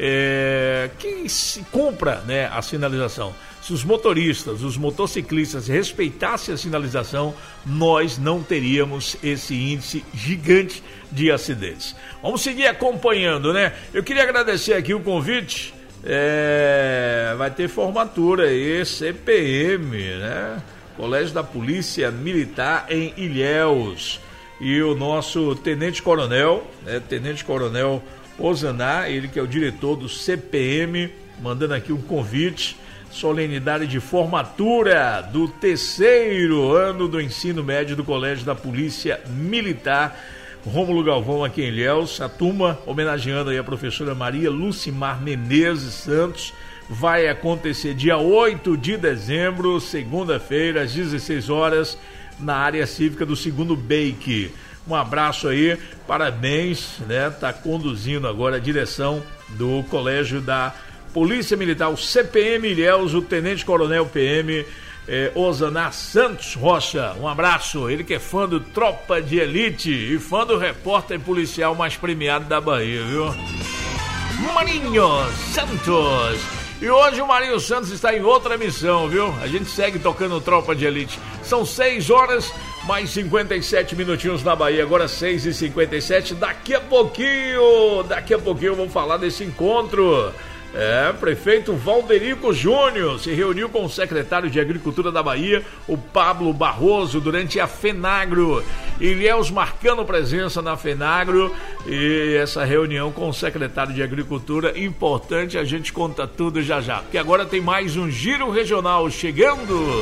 que se cumpra, né, a sinalização. Se os motoristas, os motociclistas respeitassem a sinalização, nós não teríamos esse índice gigante de acidentes. Vamos seguir acompanhando, né? Eu queria agradecer aqui o convite vai ter formatura aí, CPM, né? Colégio da Polícia Militar em Ilhéus. E o nosso tenente-coronel, tenente-coronel Ozaná, ele que é o diretor do CPM, mandando aqui um convite, solenidade de formatura do 3º ano do ensino médio do Colégio da Polícia Militar Rômulo Galvão aqui em Ilhéus. A turma homenageando aí a professora Maria Lucimar Menezes Santos. Vai acontecer dia 8 de dezembro, segunda-feira, às 16 horas, na área cívica do 2º BEIC. Um abraço aí, parabéns, né? Tá conduzindo agora a direção do Colégio da Polícia Militar, o CPM Ilhéus, o Tenente-Coronel PM Ozaná Santos Rocha. Um abraço, ele que é fã do Tropa de Elite e fã do repórter policial mais premiado da Bahia, viu? Marinho Santos. E hoje o Marinho Santos está em outra missão, viu? A gente segue tocando Tropa de Elite. São 6 horas, mais 57 minutinhos na Bahia. Agora 6h57. Daqui a pouquinho eu vou falar desse encontro. Prefeito Valderico Júnior se reuniu com o secretário de Agricultura da Bahia, o Pablo Barroso, durante a FENAGRO. Ilhéus marcando presença na FENAGRO e essa reunião com o secretário de Agricultura, importante, a gente conta tudo já, porque agora tem mais um Giro Regional chegando.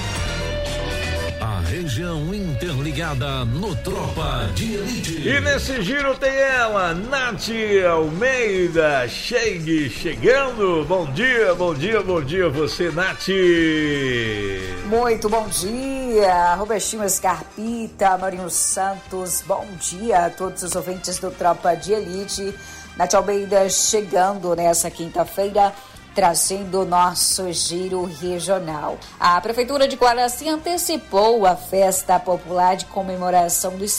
Região interligada no Tropa de Elite. E nesse giro tem ela, Nath Almeida, chegando. Bom dia você, Nath. Muito bom dia, Robertinho Scarpita, Marinho Santos, bom dia a todos os ouvintes do Tropa de Elite. Nath Almeida chegando nessa quinta-feira, trazendo o nosso giro regional. A Prefeitura de Quaraci antecipou a festa popular de comemoração dos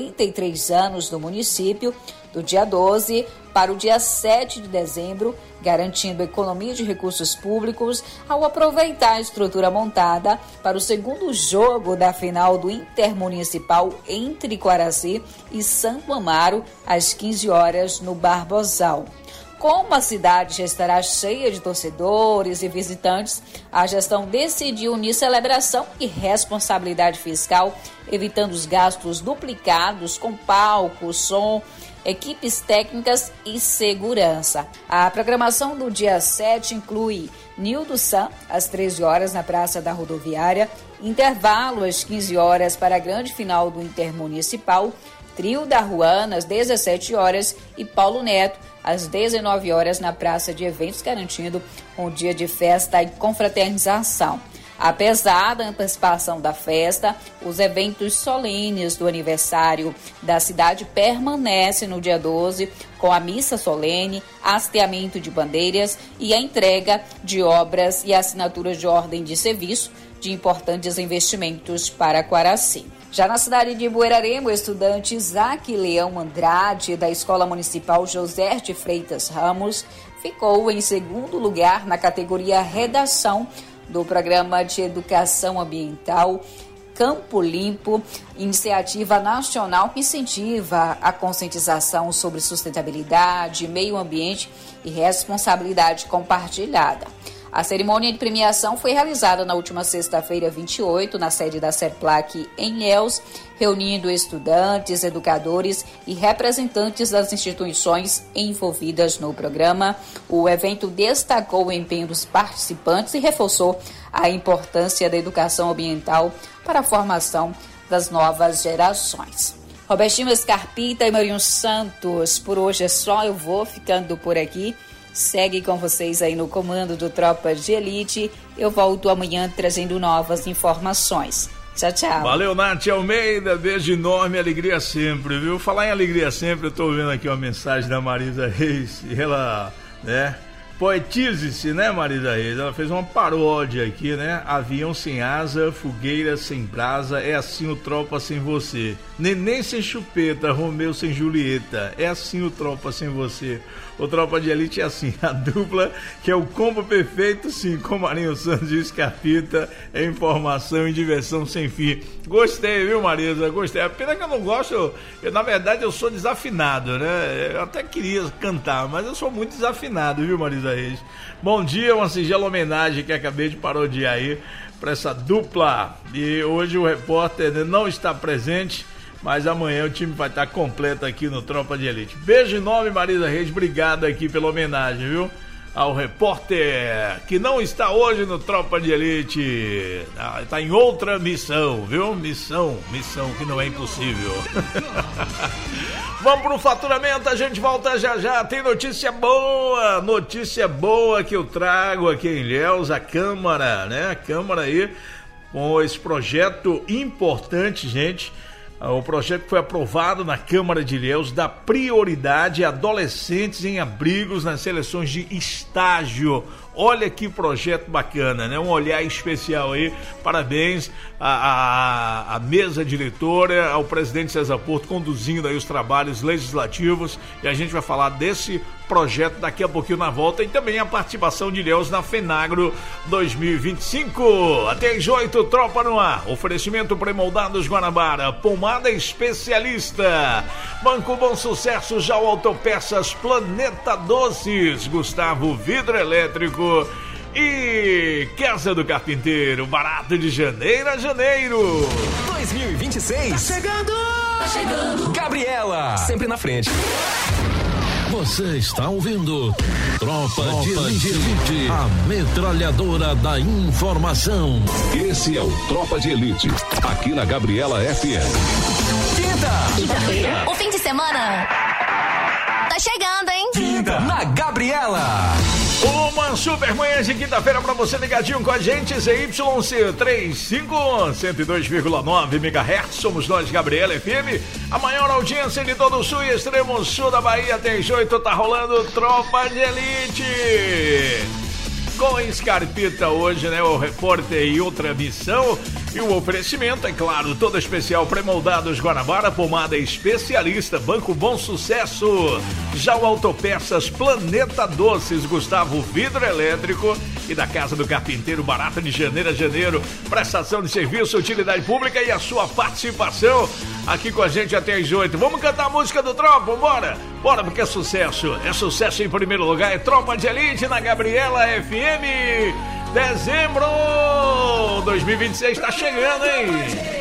73 anos do município, do dia 12 para o dia 7 de dezembro, garantindo economia de recursos públicos ao aproveitar a estrutura montada para o segundo jogo da final do Intermunicipal entre Quaraci e Santo Amaro, às 15 horas, no Barbosal. Como a cidade já estará cheia de torcedores e visitantes, a gestão decidiu unir celebração e responsabilidade fiscal, evitando os gastos duplicados com palco, som, equipes técnicas e segurança. A programação do dia 7 inclui Nildo Sam, às 13 horas, na Praça da Rodoviária, intervalo às 15 horas para a grande final do Intermunicipal, Trio da Ruana, às 17 horas, e Paulo Neto, às 19 horas, na Praça de Eventos, garantindo um dia de festa e confraternização. Apesar da antecipação da festa, os eventos solenes do aniversário da cidade permanecem no dia 12, com a missa solene, hasteamento de bandeiras e a entrega de obras e assinaturas de ordem de serviço de importantes investimentos para Quaraci. Já na cidade de Buerarema, o estudante Isaac Leão Andrade, da Escola Municipal José de Freitas Ramos, ficou em segundo lugar na categoria Redação do Programa de Educação Ambiental Campo Limpo, iniciativa nacional que incentiva a conscientização sobre sustentabilidade, meio ambiente e responsabilidade compartilhada. A cerimônia de premiação foi realizada na última sexta-feira, 28, na sede da Serplac em Ilhéus, reunindo estudantes, educadores e representantes das instituições envolvidas no programa. O evento destacou o empenho dos participantes e reforçou a importância da educação ambiental para a formação das novas gerações. Robertinho Scarpita e Marinho Santos, por hoje é só, eu vou ficando por aqui. Segue com vocês aí no comando do Tropa de Elite. Eu volto amanhã trazendo novas informações. Tchau, tchau. Valeu, Nath Almeida. Beijo enorme, alegria sempre, viu? Falar em alegria sempre, eu tô vendo aqui uma mensagem da Marisa Reis. E ela, né? Poetize-se, né, Marisa Reis? Ela fez uma paródia aqui, né? Avião sem asa, fogueira sem brasa, é assim o Tropa sem você. Neném sem chupeta, Romeu sem Julieta, é assim o Tropa sem você. O Tropa de Elite é assim, a dupla que é o combo perfeito, sim, com Marinho Santos e Scarpita, é informação e diversão sem fim. Gostei, viu, Marisa? Gostei. A pena que eu não gosto, na verdade eu sou desafinado, né? Eu até queria cantar, mas eu sou muito desafinado, viu, Marisa? Marisa Reis. Bom dia, uma singela homenagem que acabei de parodiar aí para essa dupla. E hoje o repórter não está presente, mas amanhã o time vai estar completo aqui no Tropa de Elite. Beijo enorme, Marisa Reis, obrigado aqui pela homenagem, viu? Ao repórter que não está hoje no Tropa de Elite, está em outra missão, viu? Missão que não é impossível. Vamos pro faturamento, a gente volta já, tem notícia boa que eu trago aqui em Ilhéus, a Câmara, né? A Câmara aí, com esse projeto importante, gente. O projeto foi aprovado na Câmara de Ilhéus, dá prioridade a adolescentes em abrigos nas seleções de estágio. Olha que projeto bacana, né? Um olhar especial aí. Parabéns à mesa diretora, ao presidente César Porto, conduzindo aí os trabalhos legislativos. E a gente vai falar desse projeto daqui a pouquinho na volta. E também a participação de Ilhéus na FENAGRO 2025. Até às 8, Tropa no Ar. Oferecimento Premoldados Guanabara, pomada especialista. Banco Bom Sucesso, já o Autopeças Planeta Doces, Gustavo Vidro Elétrico e Casa do Carpinteiro, barato de janeiro a janeiro. 2026 tá chegando. Gabriela, sempre na frente. Você está ouvindo Tropa de Elite, a metralhadora da informação. Esse é o Tropa de Elite, aqui na Gabriela FM. Quinta-feira. O fim de semana tá chegando, hein? Quinta na Gabriela. Uma super manhã de quinta-feira pra você ligadinho com a gente, ZYC 351, 102,9 MHz, somos nós, Gabriela FM, a maior audiência de todo o sul e extremo sul da Bahia. Até às 8 tá rolando Tropa de Elite. Com Scarpita hoje, né? O repórter em outra missão. E o oferecimento, é claro, todo especial Premoldados Guanabara, pomada especialista, Banco Bom Sucesso, já o Autopeças Planeta Doces, Gustavo Vidro Elétrico e da Casa do Carpinteiro, barato de janeiro a janeiro, prestação de serviço, utilidade pública e a sua participação aqui com a gente até às 8. Vamos cantar a música do Tropa, bora? Bora, porque é sucesso em primeiro lugar, é Tropa de Elite na Gabriela FM. Dezembro 2026 tá chegando, hein?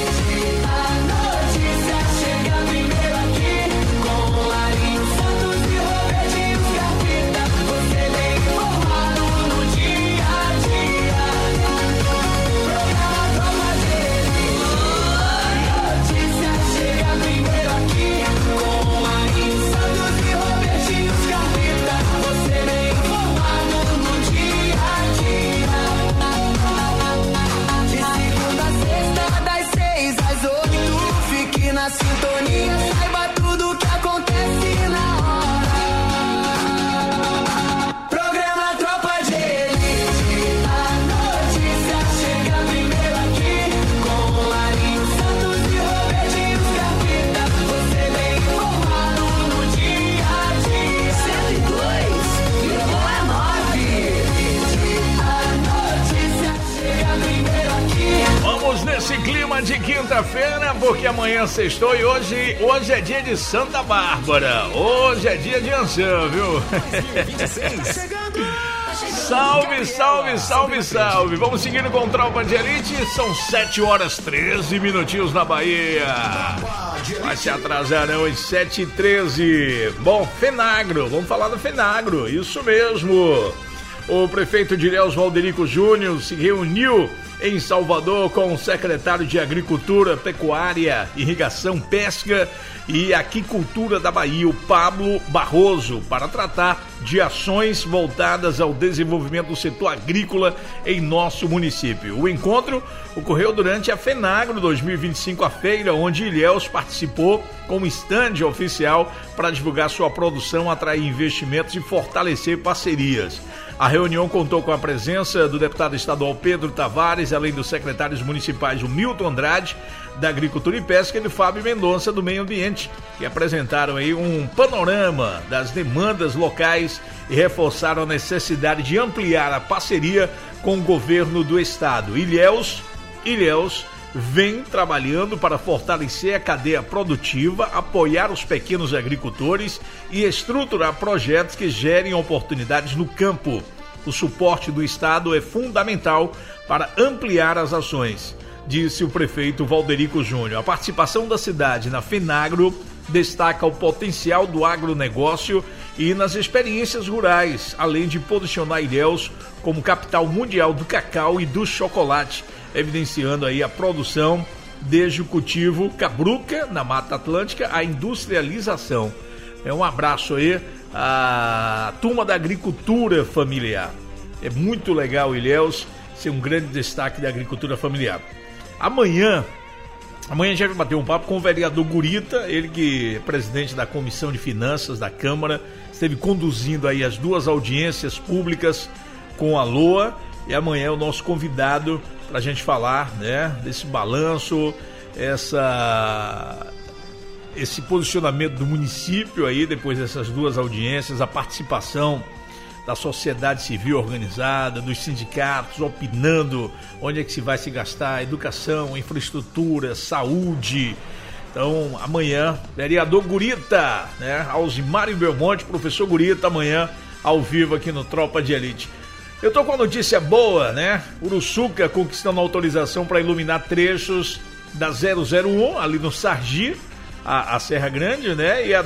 Na sintonia, saiba tudo que acontece na hora. Programa Tropa de Elite, a notícia chega primeiro aqui, com Marinho Santos e Robertinho Scarpita. Você bem informado no dia a dia. 102,9. A notícia chega primeiro aqui. Vamos nesse clima de quinta-feira, porque amanhã sextou e hoje é dia de Santa Bárbara. Hoje é dia de Anselmo, viu? Salve. Vamos seguindo com Tropa de Elite. São 7 horas 13 minutinhos na Bahia. Vai se atrasar, não, às 7h13. Bom, FENAGRO, vamos falar da FENAGRO, isso mesmo. O prefeito de Ilhéus, Valderico Júnior, se reuniu em Salvador com o secretário de Agricultura, Pecuária, Irrigação, Pesca e Aquicultura da Bahia, o Pablo Barroso, para tratar de ações voltadas ao desenvolvimento do setor agrícola em nosso município. O encontro ocorreu durante a FENAGRO 2025, a feira onde Ilhéus participou como estande oficial para divulgar sua produção, atrair investimentos e fortalecer parcerias. A reunião contou com a presença do deputado estadual Pedro Tavares, além dos secretários municipais o Milton Andrade, da Agricultura e Pesca, e do Fábio Mendonça, do Meio Ambiente, que apresentaram aí um panorama das demandas locais e reforçaram a necessidade de ampliar a parceria com o governo do estado. Ilhéus vem trabalhando para fortalecer a cadeia produtiva, apoiar os pequenos agricultores e estruturar projetos que gerem oportunidades no campo. O suporte do Estado é fundamental para ampliar as ações, disse o prefeito Valderico Júnior. A participação da cidade na FENAGRO destaca o potencial do agronegócio e nas experiências rurais, além de posicionar Ilhéus como capital mundial do cacau e do chocolate, evidenciando aí a produção desde o cultivo cabruca na Mata Atlântica à industrialização. Um abraço aí à turma da agricultura familiar. É muito legal Ilhéus ser um grande destaque da agricultura familiar. Amanhã a gente vai bater um papo com o vereador Gurita, ele que é presidente da Comissão de Finanças da Câmara, esteve conduzindo aí as 2 audiências públicas com a LOA, e amanhã é o nosso convidado para a gente falar, né, desse balanço, esse posicionamento do município aí, depois dessas 2 audiências, a participação da sociedade civil organizada, dos sindicatos, opinando onde é que se vai se gastar, educação, infraestrutura, saúde. Então, amanhã, vereador Gurita, né, Alzimário Belmonte, professor Gurita, amanhã, ao vivo aqui no Tropa de Elite. Eu tô com a notícia boa, né? Uruçuca conquistando autorização para iluminar trechos da 001, ali no Sargi, a Serra Grande, né? E a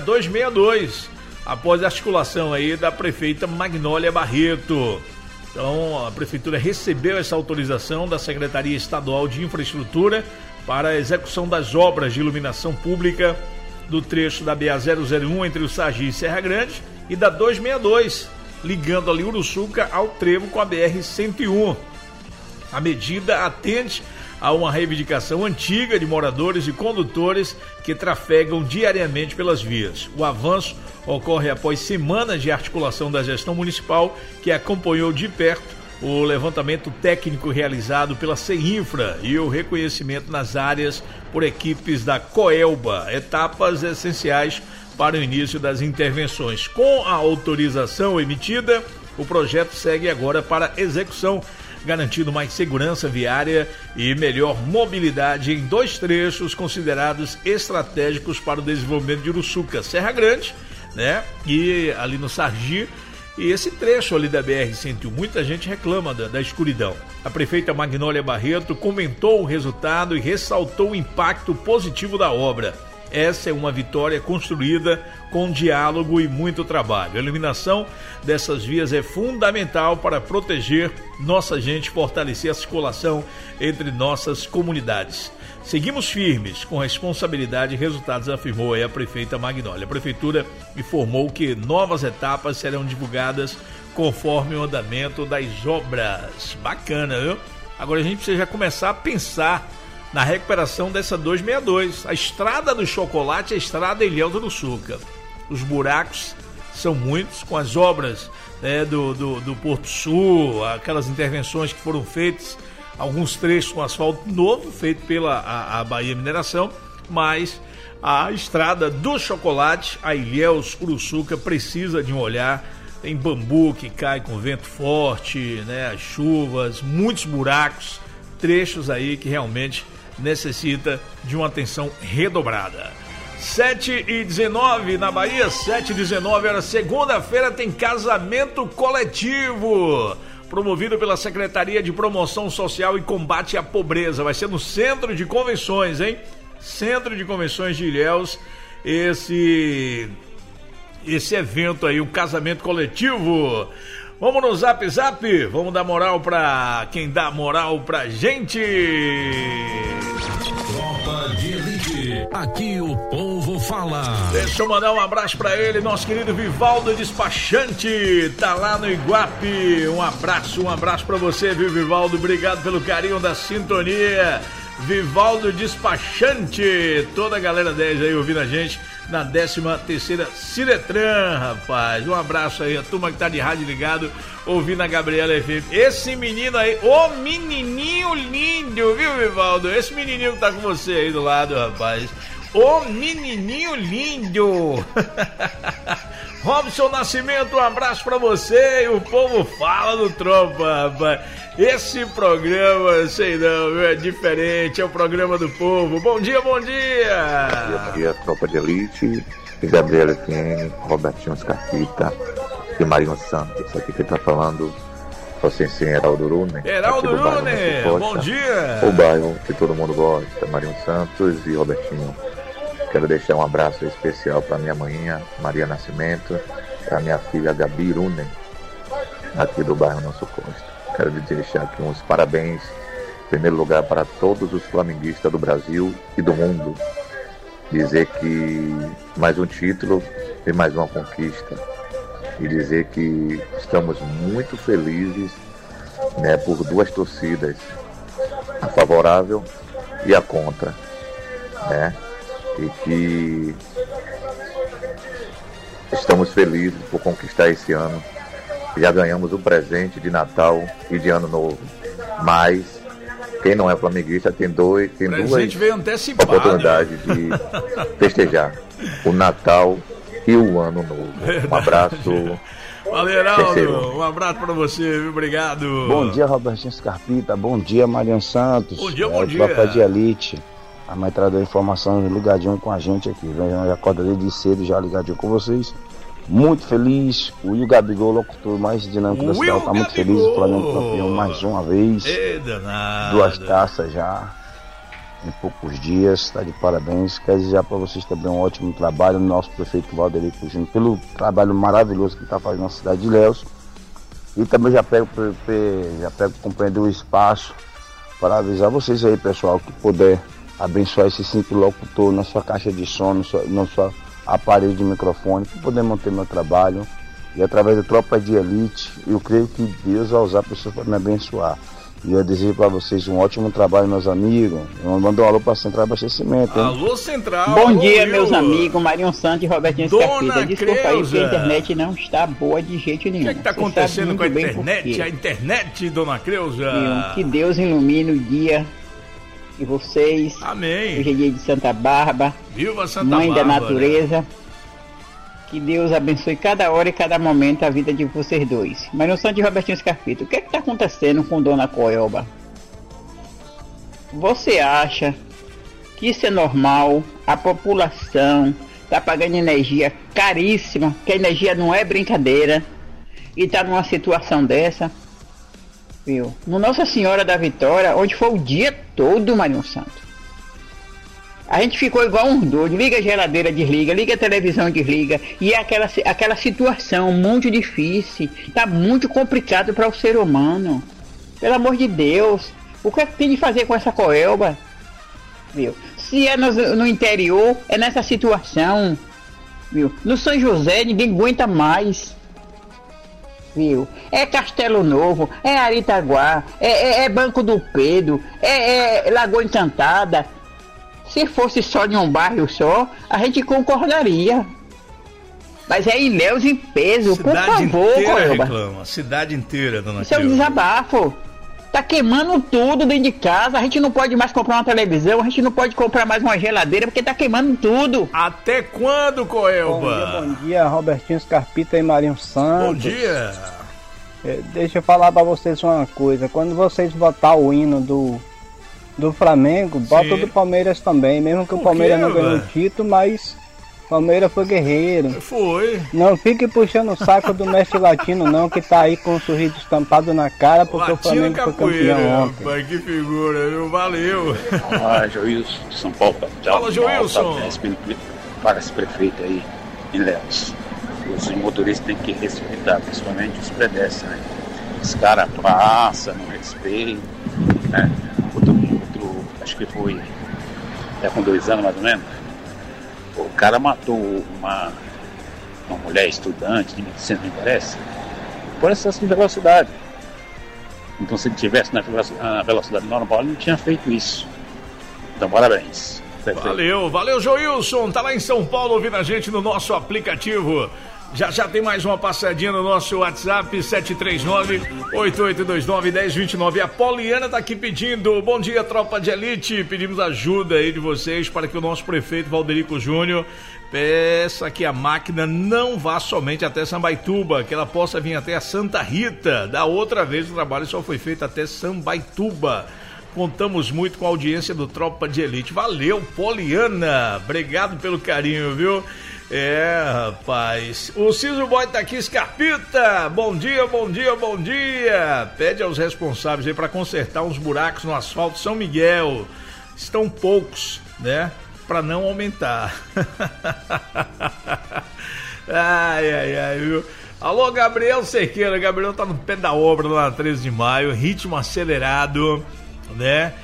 262, após a articulação aí da prefeita Magnólia Barreto. Então, a prefeitura recebeu essa autorização da Secretaria Estadual de Infraestrutura para a execução das obras de iluminação pública do trecho da BA-001 entre o Sargi e Serra Grande e da 262, ligando ali Uruçuca ao trevo com a BR-101. A medida atende a uma reivindicação antiga de moradores e condutores que trafegam diariamente pelas vias. O avanço ocorre após semanas de articulação da gestão municipal, que acompanhou de perto o levantamento técnico realizado pela CEINFRA e o reconhecimento nas áreas por equipes da COELBA, etapas essenciais para o início das intervenções. Com a autorização emitida, o projeto segue agora para execução, garantindo mais segurança viária e melhor mobilidade em 2 trechos considerados estratégicos para o desenvolvimento de Uruçuca, Serra Grande, né? E ali no Sargi, e esse trecho ali da BR-101, muita gente reclama da escuridão. A prefeita Magnólia Barreto comentou o resultado e ressaltou o impacto positivo da obra. Essa é uma vitória construída com diálogo e muito trabalho. A iluminação dessas vias é fundamental para proteger nossa gente e fortalecer a circulação entre nossas comunidades. Seguimos firmes, com responsabilidade e resultados, afirmou aí a prefeita Magnólia. A prefeitura informou que novas etapas serão divulgadas conforme o andamento das obras. Bacana, viu? Agora a gente precisa já começar a pensar na recuperação dessa 262, a estrada do chocolate, a estrada Ilhéus do Uruçuca. Os buracos são muitos, com as obras, né, do Porto Sul, aquelas intervenções que foram feitas, alguns trechos com asfalto novo, feito pela a Bahia Mineração, mas a estrada do chocolate, a Ilhéus Uruçuca, precisa de um olhar. Tem bambu que cai com vento forte, né, as chuvas, muitos buracos, trechos aí que realmente necessita de uma atenção redobrada. 7h19 na Bahia, 7h19, era segunda-feira, tem casamento coletivo, promovido pela Secretaria de Promoção Social e Combate à Pobreza. Vai ser no Centro de Convenções, hein? Centro de Convenções de Ilhéus, esse evento aí, um casamento coletivo. Vamos no Zap Zap, vamos dar moral pra quem dá moral pra gente. Tropa de Elite, aqui o povo fala. Deixa eu mandar um abraço pra ele, nosso querido Vivaldo Despachante, tá lá no Iguape. Um abraço pra você, viu, Vivaldo? Obrigado pelo carinho da sintonia. Vivaldo Despachante, toda a galera 10 aí ouvindo a gente na 13ª Ciretran, rapaz. Um abraço aí, a turma que tá de rádio ligado, ouvindo a Gabriela FM. Esse menino aí, ô menininho lindo, viu, Vivaldo? Esse menininho que tá com você aí do lado, rapaz. Ô menininho lindo. Robson Nascimento, um abraço pra você. E o povo fala do Tropa, rapaz. Esse programa, sei não, é diferente, é o programa do povo. Bom dia, bom dia. Bom dia, Tropa de Elite, e Gabriela FM, Robertinho Scarpita e Marinho Santos. Aqui que tá falando, você sim, Heraldo Rune. Heraldo Rune, bom dia. O bairro que todo mundo gosta, Marinho Santos e Robertinho. Quero deixar um abraço especial para minha manhinha, Maria Nascimento, para minha filha Gabi Rune, aqui do bairro Nosso Costa. Quero deixar aqui uns parabéns, em primeiro lugar, para todos os flamenguistas do Brasil e do mundo. Dizer que mais um título e mais uma conquista. E dizer que estamos muito felizes, né, por duas torcidas, a favorável e a contra, né? E que estamos felizes por conquistar esse ano. Já ganhamos um presente de Natal e de Ano Novo. Mas quem não é flamenguista tem duas oportunidades de festejar: o Natal e o Ano Novo. Um abraço. Valeu, Heraldo. Um abraço pra você, viu? Obrigado. Bom dia, Robertinho Scarpita. Bom dia, Mariano Santos. Bom dia, bom dia. Tropa de Elite. A mãe traz a informação ligadinho com a gente aqui. Eu já acordo desde cedo, já ligadinho com vocês. Muito feliz. O Will Gabigol, locutor mais dinâmico da cidade, tá muito feliz. O Flamengo campeão mais uma vez. Duas taças já em poucos dias. Tá de parabéns. Quero desejar para vocês também um ótimo trabalho. Nosso prefeito Valderico Júnior, pelo trabalho maravilhoso que está fazendo na cidade de Ilhéus. E também já pego compreender o espaço para avisar vocês aí, pessoal, que puder abençoar esse simples locutor na sua caixa de som, no seu aparelho de microfone, para poder manter meu trabalho. E através da Tropa de Elite, eu creio que Deus vai usar pessoas para me abençoar. E eu desejo para vocês um ótimo trabalho, meus amigos. Eu mando um alô para a Central Abastecimento. Hein? Alô, Central. Bom dia, meus amigos. Marinho Santos e Robertinho Scarpita. Desculpa aí que a internet não está boa de jeito nenhum. O que está acontecendo com a internet? A internet, dona Creuza. Que Deus ilumine o dia de vocês. Amém. Hoje é dia de Santa Bárbara. Viva Santa Mãe Bárbara. da natureza. Que Deus abençoe cada hora e cada momento a vida de vocês dois. Marinho Santos e Robertinho Scarpita, o que é que está acontecendo com Dona Coelba? Você acha que isso é normal? A população está pagando energia caríssima, que a energia não é brincadeira, e está numa situação dessa? Viu? No Nossa Senhora da Vitória, onde foi o dia todo, Marinho Santos, a gente ficou igual um doido. Liga a geladeira, desliga, liga a televisão, desliga. E é aquela situação muito difícil. Tá muito complicado para o ser humano. Pelo amor de Deus. O que é que tem de fazer com essa Coelba? Viu? Se é no interior, é nessa situação. Viu? No São José, ninguém aguenta mais. Viu? É Castelo Novo, é Aritaguá, é Banco do Pedro, é Lagoa Encantada. Se fosse só de um bairro só, a gente concordaria. Mas é Ilhéus em peso, por favor, Coelba. A cidade inteira, dona Isso é um desabafo. Tá queimando tudo dentro de casa. A gente não pode mais comprar uma televisão, a gente não pode comprar mais uma geladeira, porque tá queimando tudo. Até quando, Coelba? Bom dia, Robertinho Scarpita e Marinho Santos. Bom dia. Deixa eu falar pra vocês uma coisa. Quando vocês botar o hino do Flamengo, bota o do Palmeiras também, mesmo que o Palmeiras não ganhou o título, mas o Palmeiras foi guerreiro. Foi. Não fique puxando o saco do mestre latino não, que tá aí com um sorriso estampado na cara, porque Latino o Flamengo Capoeira, foi campeão ontem. Rapaz, que figura, viu? Valeu. Olá, Joilson de São Paulo. Fala, Joilson. Para esse prefeito aí em Léus. Os motoristas têm que respeitar, principalmente os pedestres, né? Os caras passam, não respeitam, né? Acho que foi com 2 anos mais ou menos. O cara matou uma mulher estudante de medicina, não interessa, por excesso de velocidade. Então, se ele tivesse na velocidade normal, ele não tinha feito isso. Então, parabéns. Valeu, Joilson. Tá lá em São Paulo ouvindo a gente no nosso aplicativo. Já tem mais uma passadinha no nosso WhatsApp, 739-8829-1029. A Poliana tá aqui pedindo, bom dia, tropa de elite. Pedimos ajuda aí de vocês para que o nosso prefeito Valderico Júnior peça que a máquina não vá somente até Sambaituba, que ela possa vir até a Santa Rita. Da outra vez o trabalho só foi feito até Sambaituba. Contamos muito com a audiência do Tropa de Elite. Valeu, Poliana. Obrigado pelo carinho, viu? Rapaz. O Ciso Boy tá aqui, Scarpita. Bom dia, bom dia, bom dia. Pede aos responsáveis aí para consertar uns buracos no asfalto São Miguel. Estão poucos, né? Para não aumentar. Ai, viu? Alô, Gabriel Cerqueira. Gabriel tá no pé da obra lá na 13 de maio. Ritmo acelerado, né?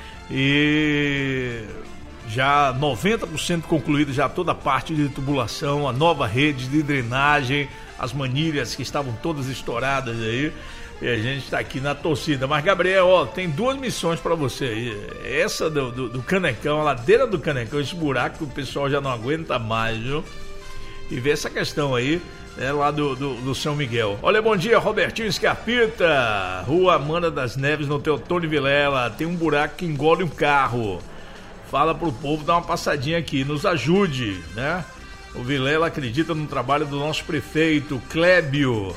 E já 90% concluída já toda a parte de tubulação, a nova rede de drenagem, as manilhas que estavam todas estouradas aí, e a gente está aqui na torcida. Mas, Gabriel, ó, tem duas missões para você aí. Essa do Canecão, a ladeira do Canecão, esse buraco que o pessoal já não aguenta mais, viu? E ver essa questão aí, né, lá do São Miguel. Olha, bom dia, Robertinho Scarpita, Rua Amanda das Neves, no Teotônio Vilela, tem um buraco que engole um carro. Fala pro povo dar uma passadinha aqui, nos ajude, né? O Vilela acredita no trabalho do nosso prefeito, Clébio.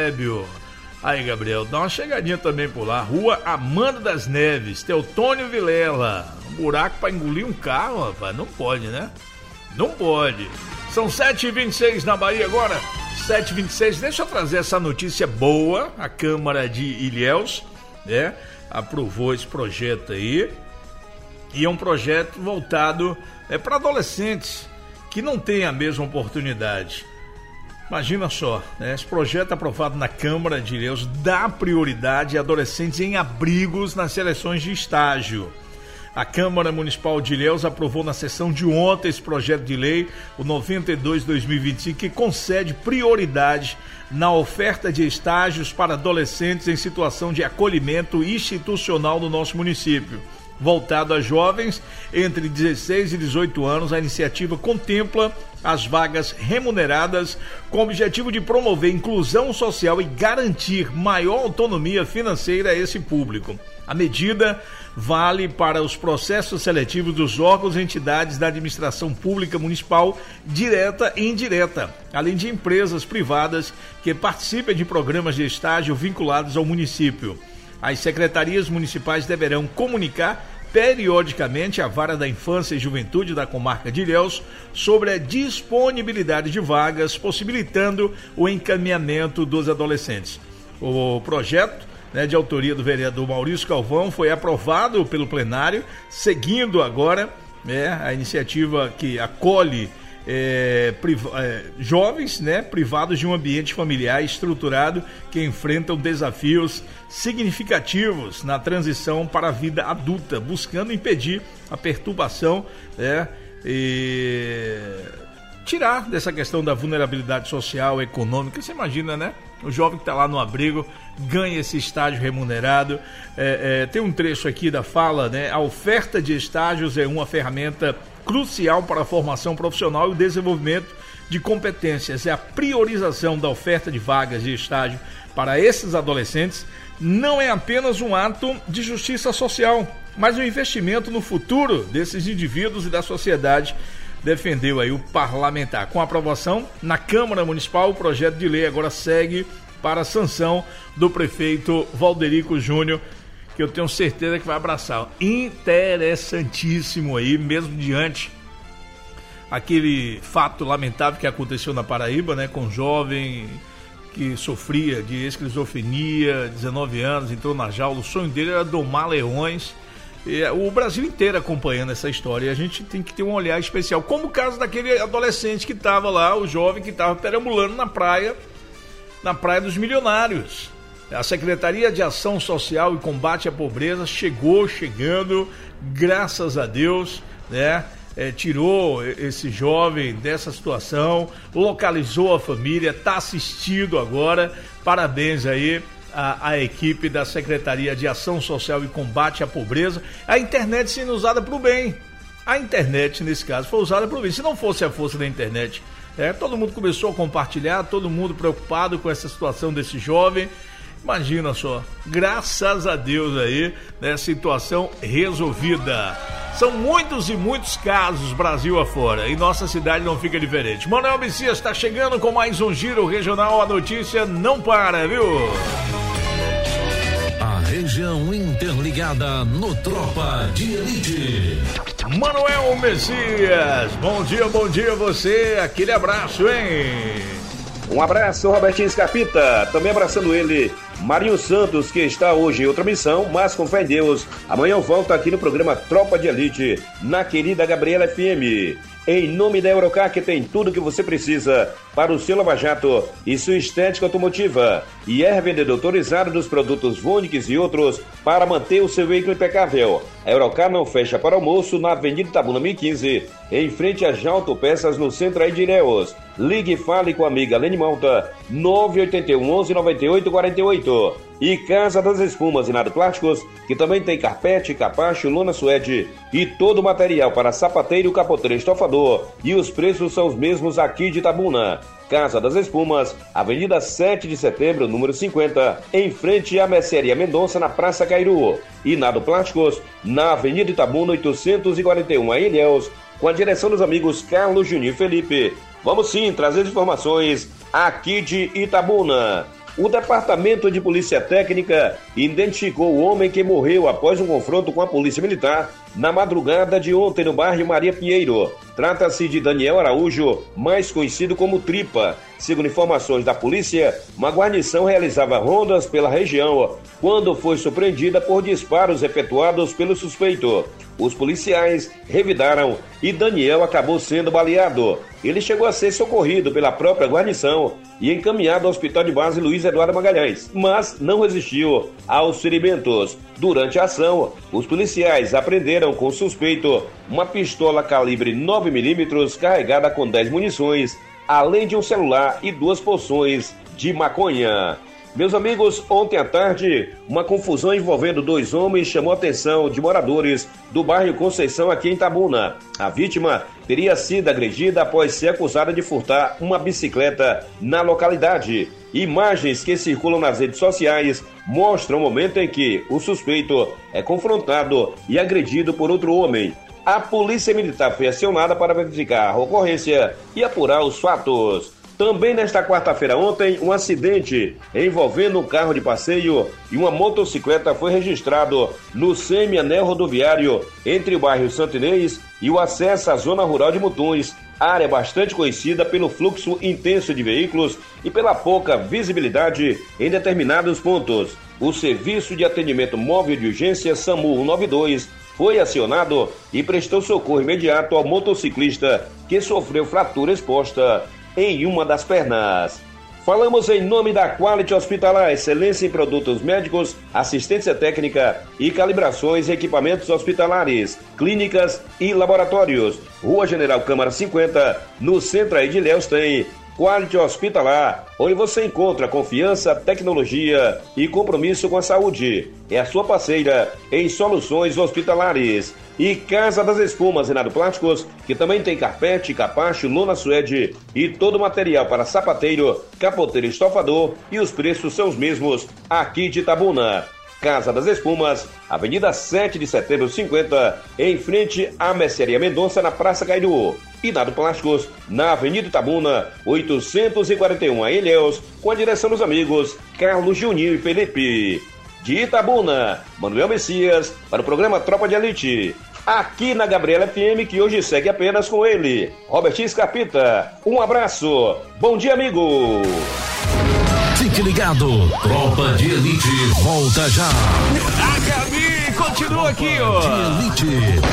Aí, Gabriel, dá uma chegadinha também por lá. Rua Amanda das Neves, Teotônio Vilela. Um buraco pra engolir um carro, rapaz, não pode, né? Não pode. São 7h26 na Bahia agora, 7h26. Deixa eu trazer essa notícia boa. A Câmara de Ilhéus, né, aprovou esse projeto aí. E é um projeto voltado para adolescentes que não têm a mesma oportunidade. Imagina só, né? Esse projeto aprovado na Câmara de Ilhéus dá prioridade a adolescentes em abrigos nas seleções de estágio. A Câmara Municipal de Ilhéus aprovou na sessão de ontem esse projeto de lei, o 92/2025, que concede prioridade na oferta de estágios para adolescentes em situação de acolhimento institucional no nosso município. Voltado a jovens entre 16 e 18 anos, a iniciativa contempla as vagas remuneradas com o objetivo de promover inclusão social e garantir maior autonomia financeira a esse público. A medida vale para os processos seletivos dos órgãos e entidades da administração pública municipal, direta e indireta, além de empresas privadas que participem de programas de estágio vinculados ao município. As secretarias municipais deverão comunicar periodicamente à Vara da Infância e Juventude da Comarca de Ilhéus sobre a disponibilidade de vagas, possibilitando o encaminhamento dos adolescentes. O projeto, né, de autoria do vereador Maurício Calvão, foi aprovado pelo plenário, seguindo agora, né, a iniciativa que acolhe jovens, né, privados de um ambiente familiar estruturado que enfrentam desafios significativos na transição para a vida adulta, buscando impedir a perturbação, né, e tirar dessa questão da vulnerabilidade social e econômica. Você imagina, né? O jovem que está lá no abrigo ganha esse estágio remunerado. Tem um trecho aqui da fala, né? A oferta de estágios é uma ferramenta crucial para a formação profissional e o desenvolvimento de competências. A priorização da oferta de vagas de estágio para esses adolescentes não é apenas um ato de justiça social, mas um investimento no futuro desses indivíduos e da sociedade, defendeu aí o parlamentar. Com a aprovação na Câmara Municipal, o projeto de lei agora segue para a sanção do prefeito Valderico Júnior, que eu tenho certeza que vai abraçar. Interessantíssimo aí, mesmo diante aquele fato lamentável que aconteceu na Paraíba, né, com um jovem que sofria de esquizofrenia, 19 anos, entrou na jaula. O sonho dele era domar leões. E o Brasil inteiro acompanhando essa história, e a gente tem que ter um olhar especial, como o caso daquele adolescente que estava lá, o jovem que estava perambulando na praia dos Milionários. A Secretaria de Ação Social e Combate à Pobreza chegando, graças a Deus, né? Tirou esse jovem dessa situação, localizou a família, está assistido agora. Parabéns aí à equipe da Secretaria de Ação Social e Combate à Pobreza. A internet sendo usada para o bem. A internet, nesse caso, foi usada para o bem. Se não fosse a força da internet, Todo mundo começou a compartilhar, todo mundo preocupado com essa situação desse jovem. Imagina só, graças a Deus aí, né, situação resolvida. São muitos e muitos casos Brasil afora, e nossa cidade não fica diferente. Manuel Messias está chegando com mais um Giro Regional, a notícia não para, viu? A região interligada no Tropa de Elite. Manuel Messias, bom dia você, aquele abraço, hein? Um abraço, Robertinho Scarpita, também abraçando ele, Marinho Santos, que está hoje em outra missão, mas com fé em Deus, amanhã eu volto aqui no programa Tropa de Elite, na querida Gabriela FM. Em nome da Eurocar, que tem tudo o que você precisa para o seu lava-jato e sua estética automotiva. E é revendedor autorizado dos produtos Vonix e outros para manter o seu veículo impecável. A Eurocar não fecha para almoço na Avenida Itabuna 1015, em frente a Jalto Peças, no centro aí de Ilhéus. Ligue e fale com a amiga Lene Malta, 981 11 98 48. E Casa das Espumas e Nado Plásticos, que também tem carpete, capacho, lona suede e todo o material para sapateiro, capoteiro, estofador. E os preços são os mesmos aqui de Itabuna. Casa das Espumas, Avenida 7 de Setembro, número 50, em frente à Mercearia Mendonça, na Praça Cairu. E Nado Plásticos, na Avenida Itabuna 841, em Ilhéus, com a direção dos amigos Carlos, Juninho e Felipe. Vamos sim trazer informações aqui de Itabuna. O Departamento de Polícia Técnica identificou o homem que morreu após um confronto com a Polícia Militar na madrugada de ontem no bairro Maria Pinheiro. Trata-se de Daniel Araújo, mais conhecido como Tripa. Segundo informações da polícia, uma guarnição realizava rondas pela região quando foi surpreendida por disparos efetuados pelo suspeito. Os policiais revidaram e Daniel acabou sendo baleado. Ele chegou a ser socorrido pela própria guarnição e encaminhado ao Hospital de Base Luiz Eduardo Magalhães, mas não resistiu aos ferimentos. Durante a ação, os policiais apreenderam com o suspeito uma pistola calibre 9mm carregada com 10 munições, além de um celular e 2 porções de maconha. Meus amigos, ontem à tarde, uma confusão envolvendo 2 homens chamou a atenção de moradores do bairro Conceição, aqui em Itabuna. A vítima teria sido agredida após ser acusada de furtar uma bicicleta na localidade. Imagens que circulam nas redes sociais mostram o momento em que o suspeito é confrontado e agredido por outro homem. A polícia militar foi acionada para verificar a ocorrência e apurar os fatos. Também nesta quarta-feira ontem, um acidente envolvendo um carro de passeio e uma motocicleta foi registrado no semi-anel rodoviário entre o bairro Santo Inês e o acesso à zona rural de Mutuns, área bastante conhecida pelo fluxo intenso de veículos e pela pouca visibilidade em determinados pontos. O Serviço de Atendimento Móvel de Urgência SAMU 192 foi acionado e prestou socorro imediato ao motociclista que sofreu fratura exposta em uma das pernas. Falamos em nome da Quality Hospitalar, excelência em produtos médicos, assistência técnica e calibrações em equipamentos hospitalares, clínicas e laboratórios. Rua General Câmara 50, no centro aí de Ilhéus, tem Quality Hospitalar, onde você encontra confiança, tecnologia e compromisso com a saúde. É a sua parceira em soluções hospitalares. E Casa das Espumas e Nado Plásticos, que também tem carpete, capacho, lona suede e todo o material para sapateiro, capoteiro e estofador, e os preços são os mesmos aqui de Itabuna. Casa das Espumas, Avenida 7 de Setembro 50, em frente à Mercearia Mendonça, na Praça Cairu. E Nado Plásticos, na Avenida Itabuna, 841, em Ilhéus, com a direção dos amigos Carlos, Juninho e Felipe. De Itabuna, Manuel Messias, para o programa Tropa de Elite. Aqui na Gabriela FM, que hoje segue apenas com ele, Robertinho Scarpita. Um abraço. Bom dia, amigo. Fique ligado. Tropa de Elite volta já. A Gabi continua aqui, ó. Tropa de Elite.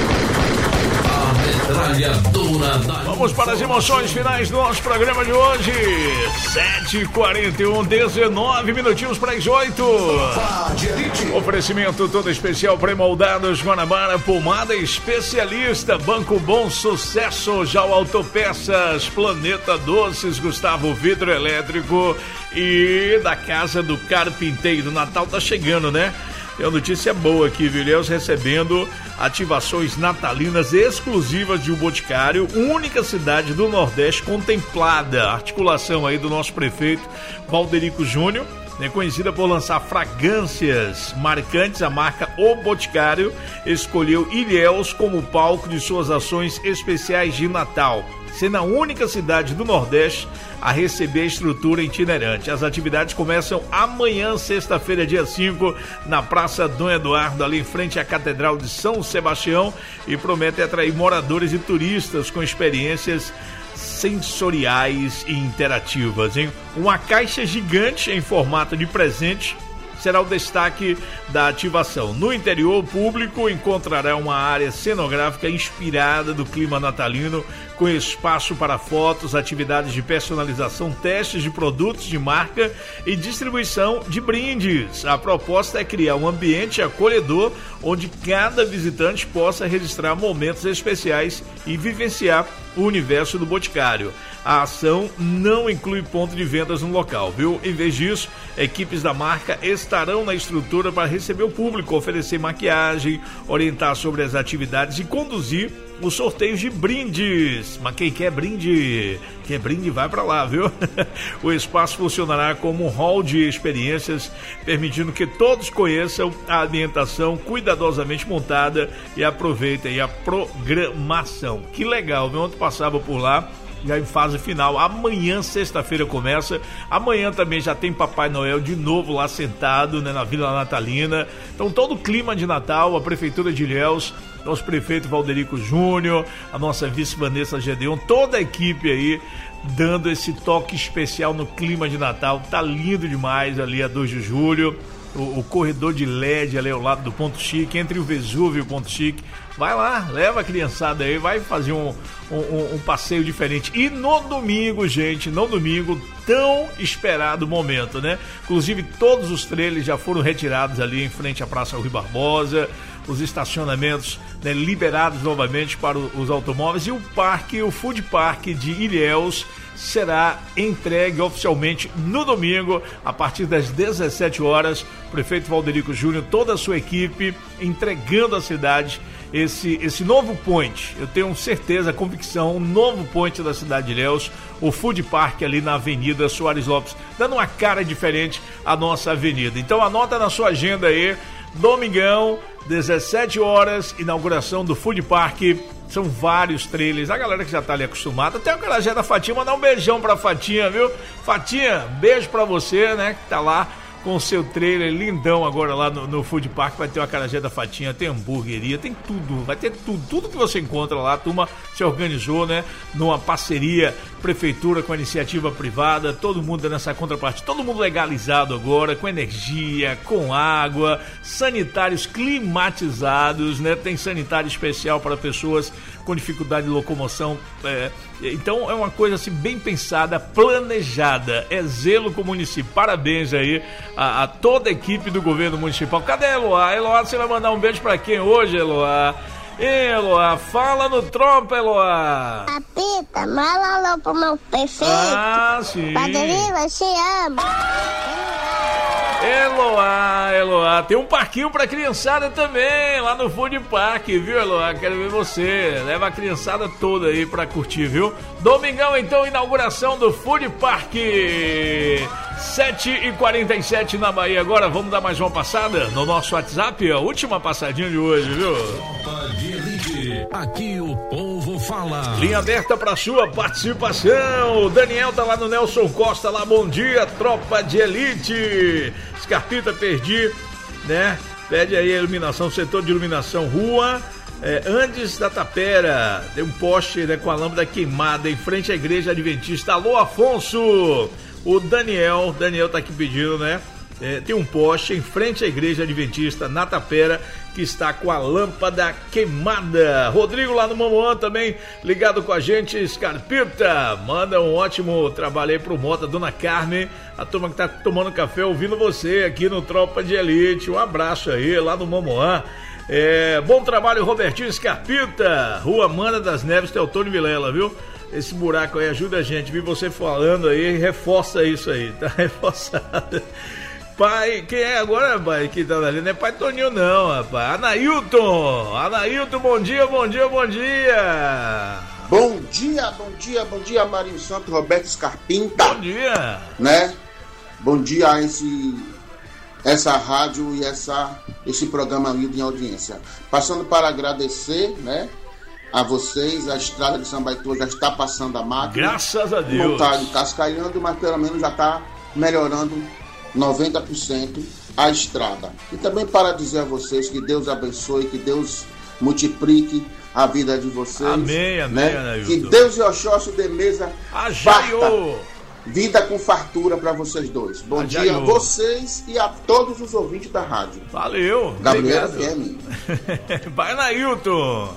Vamos para as emoções finais do nosso programa de hoje. 7h41, 19 minutinhos para as 8. Oferecimento todo especial pré-moldados Guanabara, pomada especialista, Banco Bom Sucesso, Jau Autopeças, Planeta Doces, Gustavo Vidro Elétrico e da Casa do Carpinteiro. Natal tá chegando, né? Tem uma notícia boa aqui, viu? Ilhéus recebendo ativações natalinas exclusivas de O Boticário, única cidade do Nordeste contemplada. Articulação aí do nosso prefeito Valderico Júnior, conhecida por lançar fragrâncias marcantes, a marca O Boticário escolheu Ilhéus como palco de suas ações especiais de Natal, sendo a única cidade do Nordeste a receber a estrutura itinerante. As atividades começam amanhã, sexta-feira, dia 5, na Praça Dom Eduardo, ali em frente à Catedral de São Sebastião, e prometem atrair moradores e turistas com experiências sensoriais e interativas, hein? Uma caixa gigante em formato de presente será o destaque da ativação. No interior, o público encontrará uma área cenográfica inspirada do clima natalino, com espaço para fotos, atividades de personalização, testes de produtos de marca e distribuição de brindes. A proposta é criar um ambiente acolhedor onde cada visitante possa registrar momentos especiais e vivenciar o universo do Boticário. A ação não inclui ponto de vendas no local, viu? Em vez disso, equipes da marca estarão na estrutura para receber o público, oferecer maquiagem, orientar sobre as atividades e conduzir os sorteios de brindes. Mas quem quer brinde vai pra lá, viu? O espaço funcionará como um hall de experiências, permitindo que todos conheçam a ambientação cuidadosamente montada e aproveitem a programação. Que legal, viu? Ontem passava por lá, já em fase final. Amanhã, sexta-feira, começa. Amanhã também já tem Papai Noel de novo lá sentado, né, na Vila Natalina. Então todo o clima de Natal, a Prefeitura de Ilhéus, nosso prefeito Valderico Júnior, a nossa vice Vanessa Gedeon, toda a equipe aí dando esse toque especial no clima de Natal. Tá lindo demais ali a 2 de julho. O corredor de LED ali ao lado do Ponto Chique, entre o Vesúvio e o Ponto Chique. Vai lá, leva a criançada aí, vai fazer um passeio diferente. E no domingo, gente, tão esperado momento, né? Inclusive, todos os trailers já foram retirados ali em frente à Praça Rui Barbosa, os estacionamentos, né, liberados novamente para os automóveis, e o Food Park de Ilhéus será entregue oficialmente no domingo, a partir das 17 horas. O prefeito Valderico Júnior, toda a sua equipe, entregando à cidade esse novo point. Eu tenho certeza, convicção, um novo point da cidade de Ilhéus, o Food Park ali na Avenida Soares Lopes, dando uma cara diferente à nossa avenida. Então anota na sua agenda aí, domingão, 17 horas, inauguração do Food Park. São vários trailers, a galera que já tá ali acostumada. Até o garagem da Fatinha, mandar um beijão pra Fatinha, viu? Fatinha, beijo pra você, né, que tá lá com o seu trailer lindão agora lá no Food Park. Vai ter uma acarajé da Fatinha, tem hamburgueria, tem tudo, vai ter tudo que você encontra lá. A turma se organizou, né, numa parceria, prefeitura com a iniciativa privada, todo mundo nessa contrapartida, todo mundo legalizado agora, com energia, com água, sanitários climatizados, né, tem sanitário especial para pessoas com dificuldade de locomoção, então é uma coisa assim bem pensada, planejada, é zelo com o município. Parabéns aí a toda a equipe do governo municipal. Cadê a Eloá? Eloá, você vai mandar um beijo pra quem hoje, Eloá? Eloá, fala no Tropa, Eloá. Capita, manda alô pro meu prefeito. Ah, sim. Padrinho, te amo. Eloá, tem um parquinho pra criançada também, lá no Food Park, viu, Eloá? Quero ver você, leva a criançada toda aí pra curtir, viu? Domingão, então, inauguração do Food Park, 7h47 na Bahia. Agora vamos dar mais uma passada no nosso WhatsApp, a última passadinha de hoje, viu? Tropa de Elite, aqui o povo fala. Linha aberta pra sua participação. O Daniel tá lá no Nelson Costa, lá, bom dia, Tropa de Elite. Scarpita, perdi, né? Pede aí a iluminação, setor de iluminação, rua Andes da Tapera. Tem um poste, né, com a lâmpada queimada em frente à igreja adventista. Alô, Afonso! O Daniel tá aqui pedindo, né? Tem um poste em frente à igreja adventista na Tapera que está com a lâmpada queimada. Rodrigo lá no Mamoã também ligado com a gente. Scarpita, manda um ótimo trabalho aí pro Mota, Dona Carmen, a turma que tá tomando café ouvindo você aqui no Tropa de Elite. Um abraço aí lá no Mamoã. Bom trabalho, Robertinho Scarpita, Rua Mana das Neves, Teotônio Vilela, viu? Esse buraco aí ajuda a gente, vi você falando aí, reforça isso aí, tá reforçado. pai, quem é agora, pai, que tá ali? Não é pai Toninho não, rapaz. Anailton, bom dia. Bom dia, Marinho Santos, Roberto Scarpinta. Bom dia. Né? Bom dia a essa rádio e esse programa líder em audiência. Passando para agradecer, né, a vocês, a estrada de Sambaituba já está passando a máquina. Graças a Deus. Não está descascalhando, mas pelo menos já está melhorando 90% a estrada. E também para dizer a vocês que Deus abençoe, que Deus multiplique a vida de vocês. Amém, né? Que Deus e Oxóssi de mesa farta vida com fartura para vocês dois. Bom dia a vocês e a todos os ouvintes da rádio. Valeu. Gabriela FM. Vai, Nailton.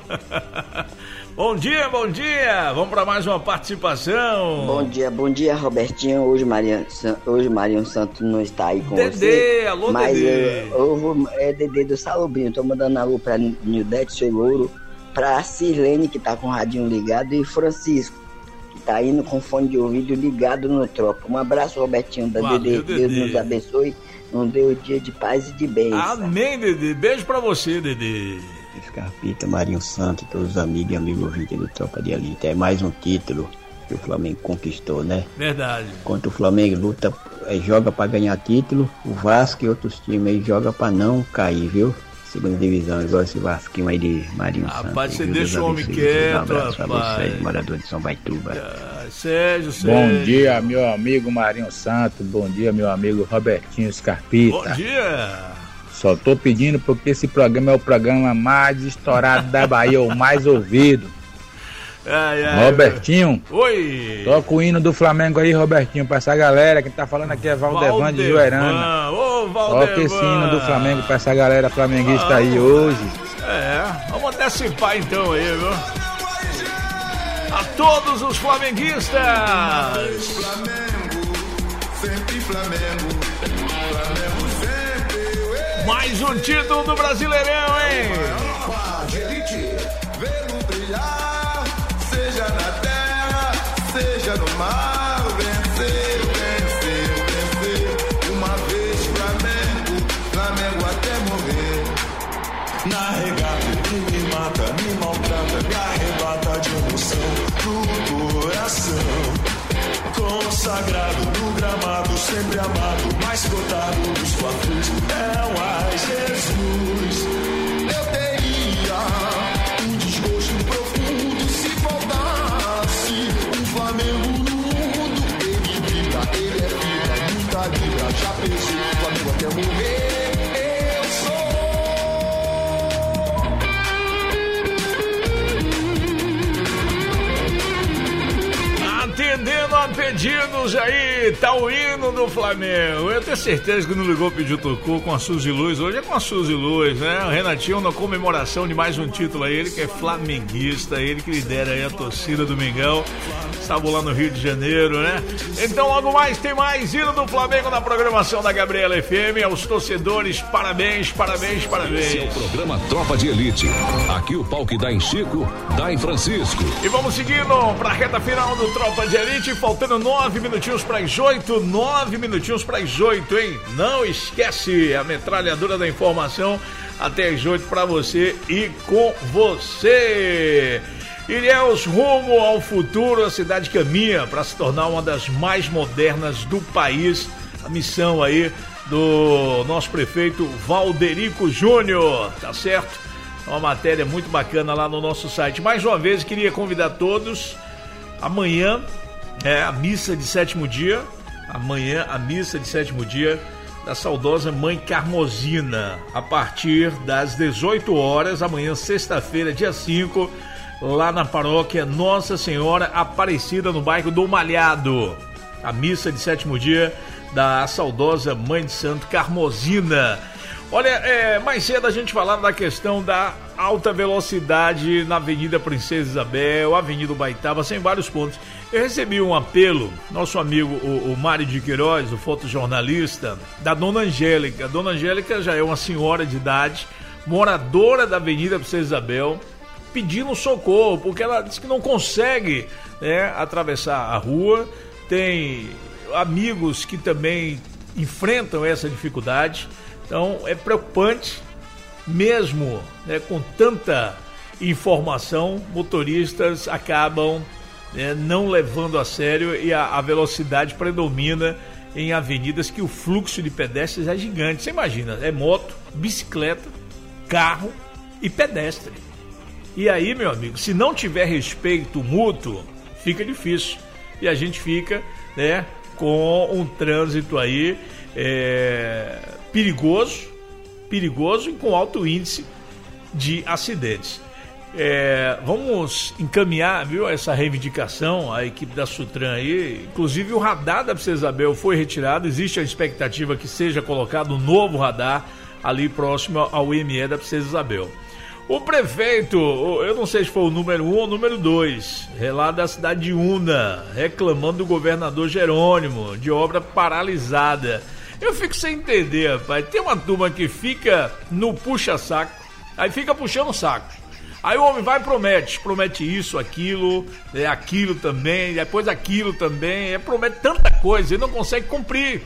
Bom dia. Vamos para mais uma participação. Bom dia, Robertinho. Hoje Marinho Santos não está aí com Dedê, alô, mas Dedê. É Dedê do Salobrinho. Tô mandando alô para Nildete, seu Louro, para Sirlene, que tá com o radinho ligado, e Francisco, que tá indo com fone de ouvido ligado no Tropa. Um abraço, Robertinho, da Dedê. Deus nos abençoe, nos dê o dia de paz e de bênção. Amém, Dedê. Beijo pra você, Dedê. Scarpita, Marinho Santos, todos os amigos e amigos ouvintes do Tropa de Elite. É mais um título que o Flamengo conquistou, né? Verdade. Enquanto o Flamengo luta, joga pra ganhar título, o Vasco e outros times aí joga pra não cair, viu? Segunda divisão, igual esse Vasquinho aí de Marinho Santos. Rapaz, você deixa o homem quieto, rapaz. Vocês, morador de São Baituba. Sérgio. Bom dia, meu amigo Marinho Santos. Bom dia, meu amigo Robertinho Scarpita. Bom dia. Só tô pedindo porque esse programa é o programa mais estourado da Bahia, o mais ouvido. Robertinho. Oi. Toca o hino do Flamengo aí, Robertinho, pra essa galera. Quem tá falando aqui é Valdevan de Juerana. Ô, Valdevan. Toca esse hino do Flamengo pra essa galera flamenguista aí hoje. Vamos antecipar então aí, viu? A todos os flamenguistas. Flamengo, sempre Flamengo. Flamengo sempre. Mais um título do Brasileirão, hein? De elite, vê-lo brilhar, seja na terra, seja no mar, vencer. Uma vez Flamengo até morrer. Na regata que me mata, me maltrata, me arrebata de emoção do coração. Consagrado no gramado, sempre amado, mais cotado dos fatos, é o ai Jesus. Eu teria um desgosto profundo se faltasse um Flamengo no mundo. Ele brilha, ele é vida, muita libra, já pensou o Flamengo até morrer. Atendendo a pedidos aí, tá o hino do Flamengo. Eu tenho certeza que não ligou, pediu, tocou com a Suzy Luz. Hoje é com a Suzy Luz, né? O Renatinho na comemoração de mais um título aí. Ele que é flamenguista, ele que lidera aí a torcida do Mengão. Estava lá no Rio de Janeiro, né? Então logo mais tem mais hino do Flamengo na programação da Gabriela FM. Aos torcedores, parabéns. Esse é o programa Tropa de Elite. Aqui o pau que dá em Chico, dá em Francisco. E vamos seguindo pra reta final do Tropa de Elite, faltando 9 minutinhos para as 8, 9 minutinhos para as 8, hein? Não esquece a metralhadora da informação até as 8 para você e com você. Ilhéus, rumo ao futuro, a cidade caminha para se tornar uma das mais modernas do país. A missão aí do nosso prefeito Valderico Júnior, tá certo? Uma matéria muito bacana lá no nosso site. Mais uma vez, queria convidar todos. Amanhã é a missa de sétimo dia. Amanhã a missa de sétimo dia da saudosa Mãe Carmosina, a partir das 18 horas, amanhã, sexta-feira, dia 5, lá na paróquia Nossa Senhora Aparecida, no bairro do Malhado. A missa de sétimo dia da saudosa Mãe de Santo Carmosina. Olha, mais cedo a gente falava da questão da alta velocidade na Avenida Princesa Isabel, Avenida Ubaitaba, em vários pontos. Eu recebi um apelo, nosso amigo o Mário de Queiroz, o fotojornalista, da Dona Angélica. A Dona Angélica já é uma senhora de idade, moradora da Avenida Princesa Isabel, pedindo socorro, porque ela disse que não consegue, né, atravessar a rua. Tem amigos que também enfrentam essa dificuldade. Então é preocupante, mesmo, né, com tanta informação, motoristas acabam, né, não levando a sério, e a velocidade predomina em avenidas que o fluxo de pedestres é gigante. Você imagina, é moto, bicicleta, carro e pedestre. E aí, meu amigo, se não tiver respeito mútuo, fica difícil. E a gente fica, né, com um trânsito aí perigoso e com alto índice de acidentes. Vamos encaminhar, viu, essa reivindicação à equipe da Sutran aí. Inclusive o radar da Princesa Isabel foi retirado. Existe a expectativa que seja colocado um novo radar ali próximo ao IME da Princesa Isabel. O prefeito, eu não sei se foi o número 1 ou o número 2, lá da cidade de Una, reclamando do governador Jerônimo de obra paralisada. Eu fico sem entender, rapaz. Tem uma turma que fica no puxa-saco, aí fica puxando o saco. Aí o homem vai e promete isso, aquilo, aquilo também, depois aquilo também, promete tanta coisa e não consegue cumprir.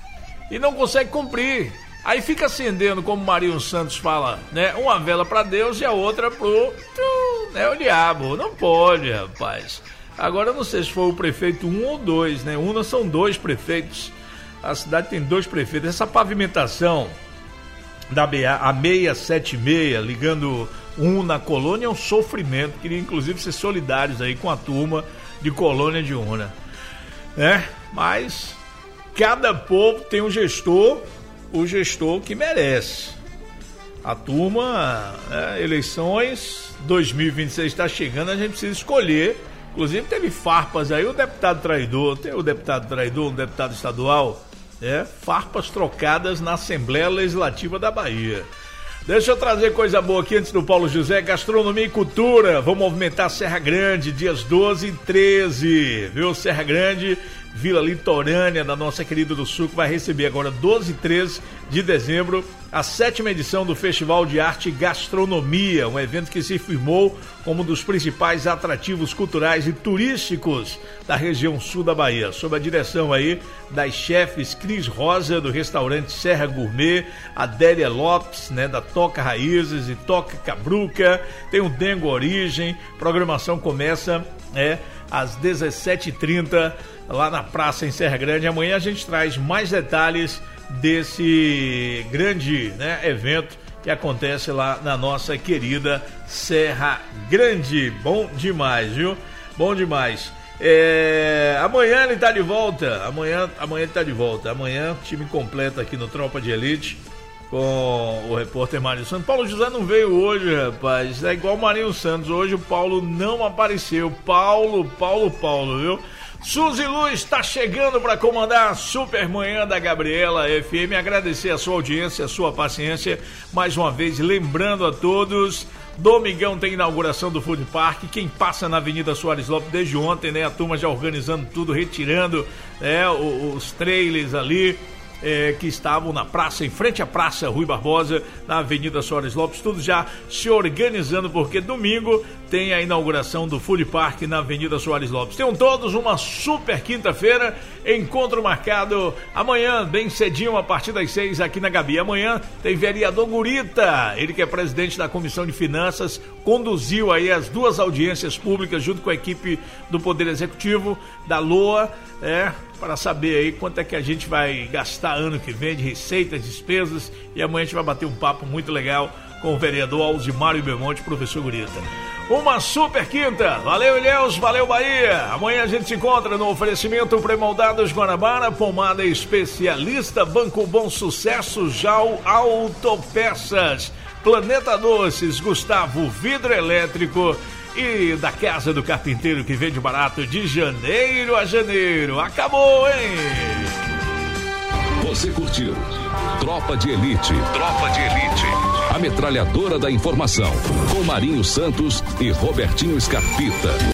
Aí fica acendendo, como Marinho Santos fala, né, uma vela para Deus e a outra pro o diabo. Não pode, rapaz. Agora eu não sei se foi o prefeito 1 ou 2, né? Una são 2 prefeitos. A cidade tem 2 prefeitos. Essa pavimentação da BA, a 676, ligando Una Colônia, é um sofrimento. Queria inclusive ser solidários aí com a turma de Colônia de Una, né? Mas cada povo tem um gestor, o gestor que merece. A turma, eleições 2026 está chegando, a gente precisa escolher. Inclusive teve farpas aí, o deputado traidor, um deputado estadual, farpas trocadas na Assembleia Legislativa da Bahia. Deixa eu trazer coisa boa aqui antes do Paulo José. Gastronomia e cultura, vão movimentar Serra Grande, dias 12 e 13, viu? Serra Grande, Vila Litorânea, da nossa querida do Sul, que vai receber agora 12 e 13 de dezembro a 7ª edição do Festival de Arte e Gastronomia, um evento que se firmou como um dos principais atrativos culturais e turísticos da região sul da Bahia, sob a direção aí das chefes Cris Rosa, do restaurante Serra Gourmet, Adélia Lopes, né, da Toca Raízes e Toca Cabruca, tem o Dengo Origem. Programação começa às 17h30 lá na praça em Serra Grande. Amanhã a gente traz mais detalhes desse grande, né, evento que acontece lá na nossa querida Serra Grande. Bom demais, viu? Bom demais. Amanhã ele tá de volta. Amanhã ele tá de volta. Amanhã, time completo aqui no Tropa de Elite, com o repórter Marinho Santos. Paulo José não veio hoje, rapaz. É igual o Marinho Santos. Hoje o Paulo não apareceu. Paulo, viu? Suzy Luz está chegando para comandar a Super Manhã da Gabriela FM. Agradecer a sua audiência, a sua paciência. Mais uma vez, lembrando a todos, domingão tem inauguração do Food Park. Quem passa na Avenida Soares Lopes desde ontem, né? A turma já organizando tudo, retirando os trailers ali que estavam na praça, em frente à Praça Rui Barbosa, na Avenida Soares Lopes, tudo já se organizando, porque domingo tem a inauguração do Food Park na Avenida Soares Lopes. Tenham todos uma super quinta-feira, encontro marcado amanhã, bem cedinho, a partir das 6 aqui na Gabi. Amanhã tem vereador Gurita, ele que é presidente da Comissão de Finanças, conduziu aí as 2 audiências públicas junto com a equipe do Poder Executivo, da LOA, para saber aí quanto é que a gente vai gastar ano que vem de receitas, despesas, e amanhã a gente vai bater um papo muito legal com o vereador Alzimário Belmonte, professor Gurita. Uma super quinta, valeu Ilhéus, valeu Bahia. Amanhã a gente se encontra no oferecimento Premoldados Guanabara, pomada especialista, Banco Bom Sucesso, Jau Autopeças, Planeta Doces, Gustavo Vidro Elétrico e da Casa do Carpinteiro, que vende barato de janeiro a janeiro. Acabou, hein? Você curtiu Tropa de Elite. Tropa de Elite. A metralhadora da informação, com Marinho Santos e Robertinho Scarpita.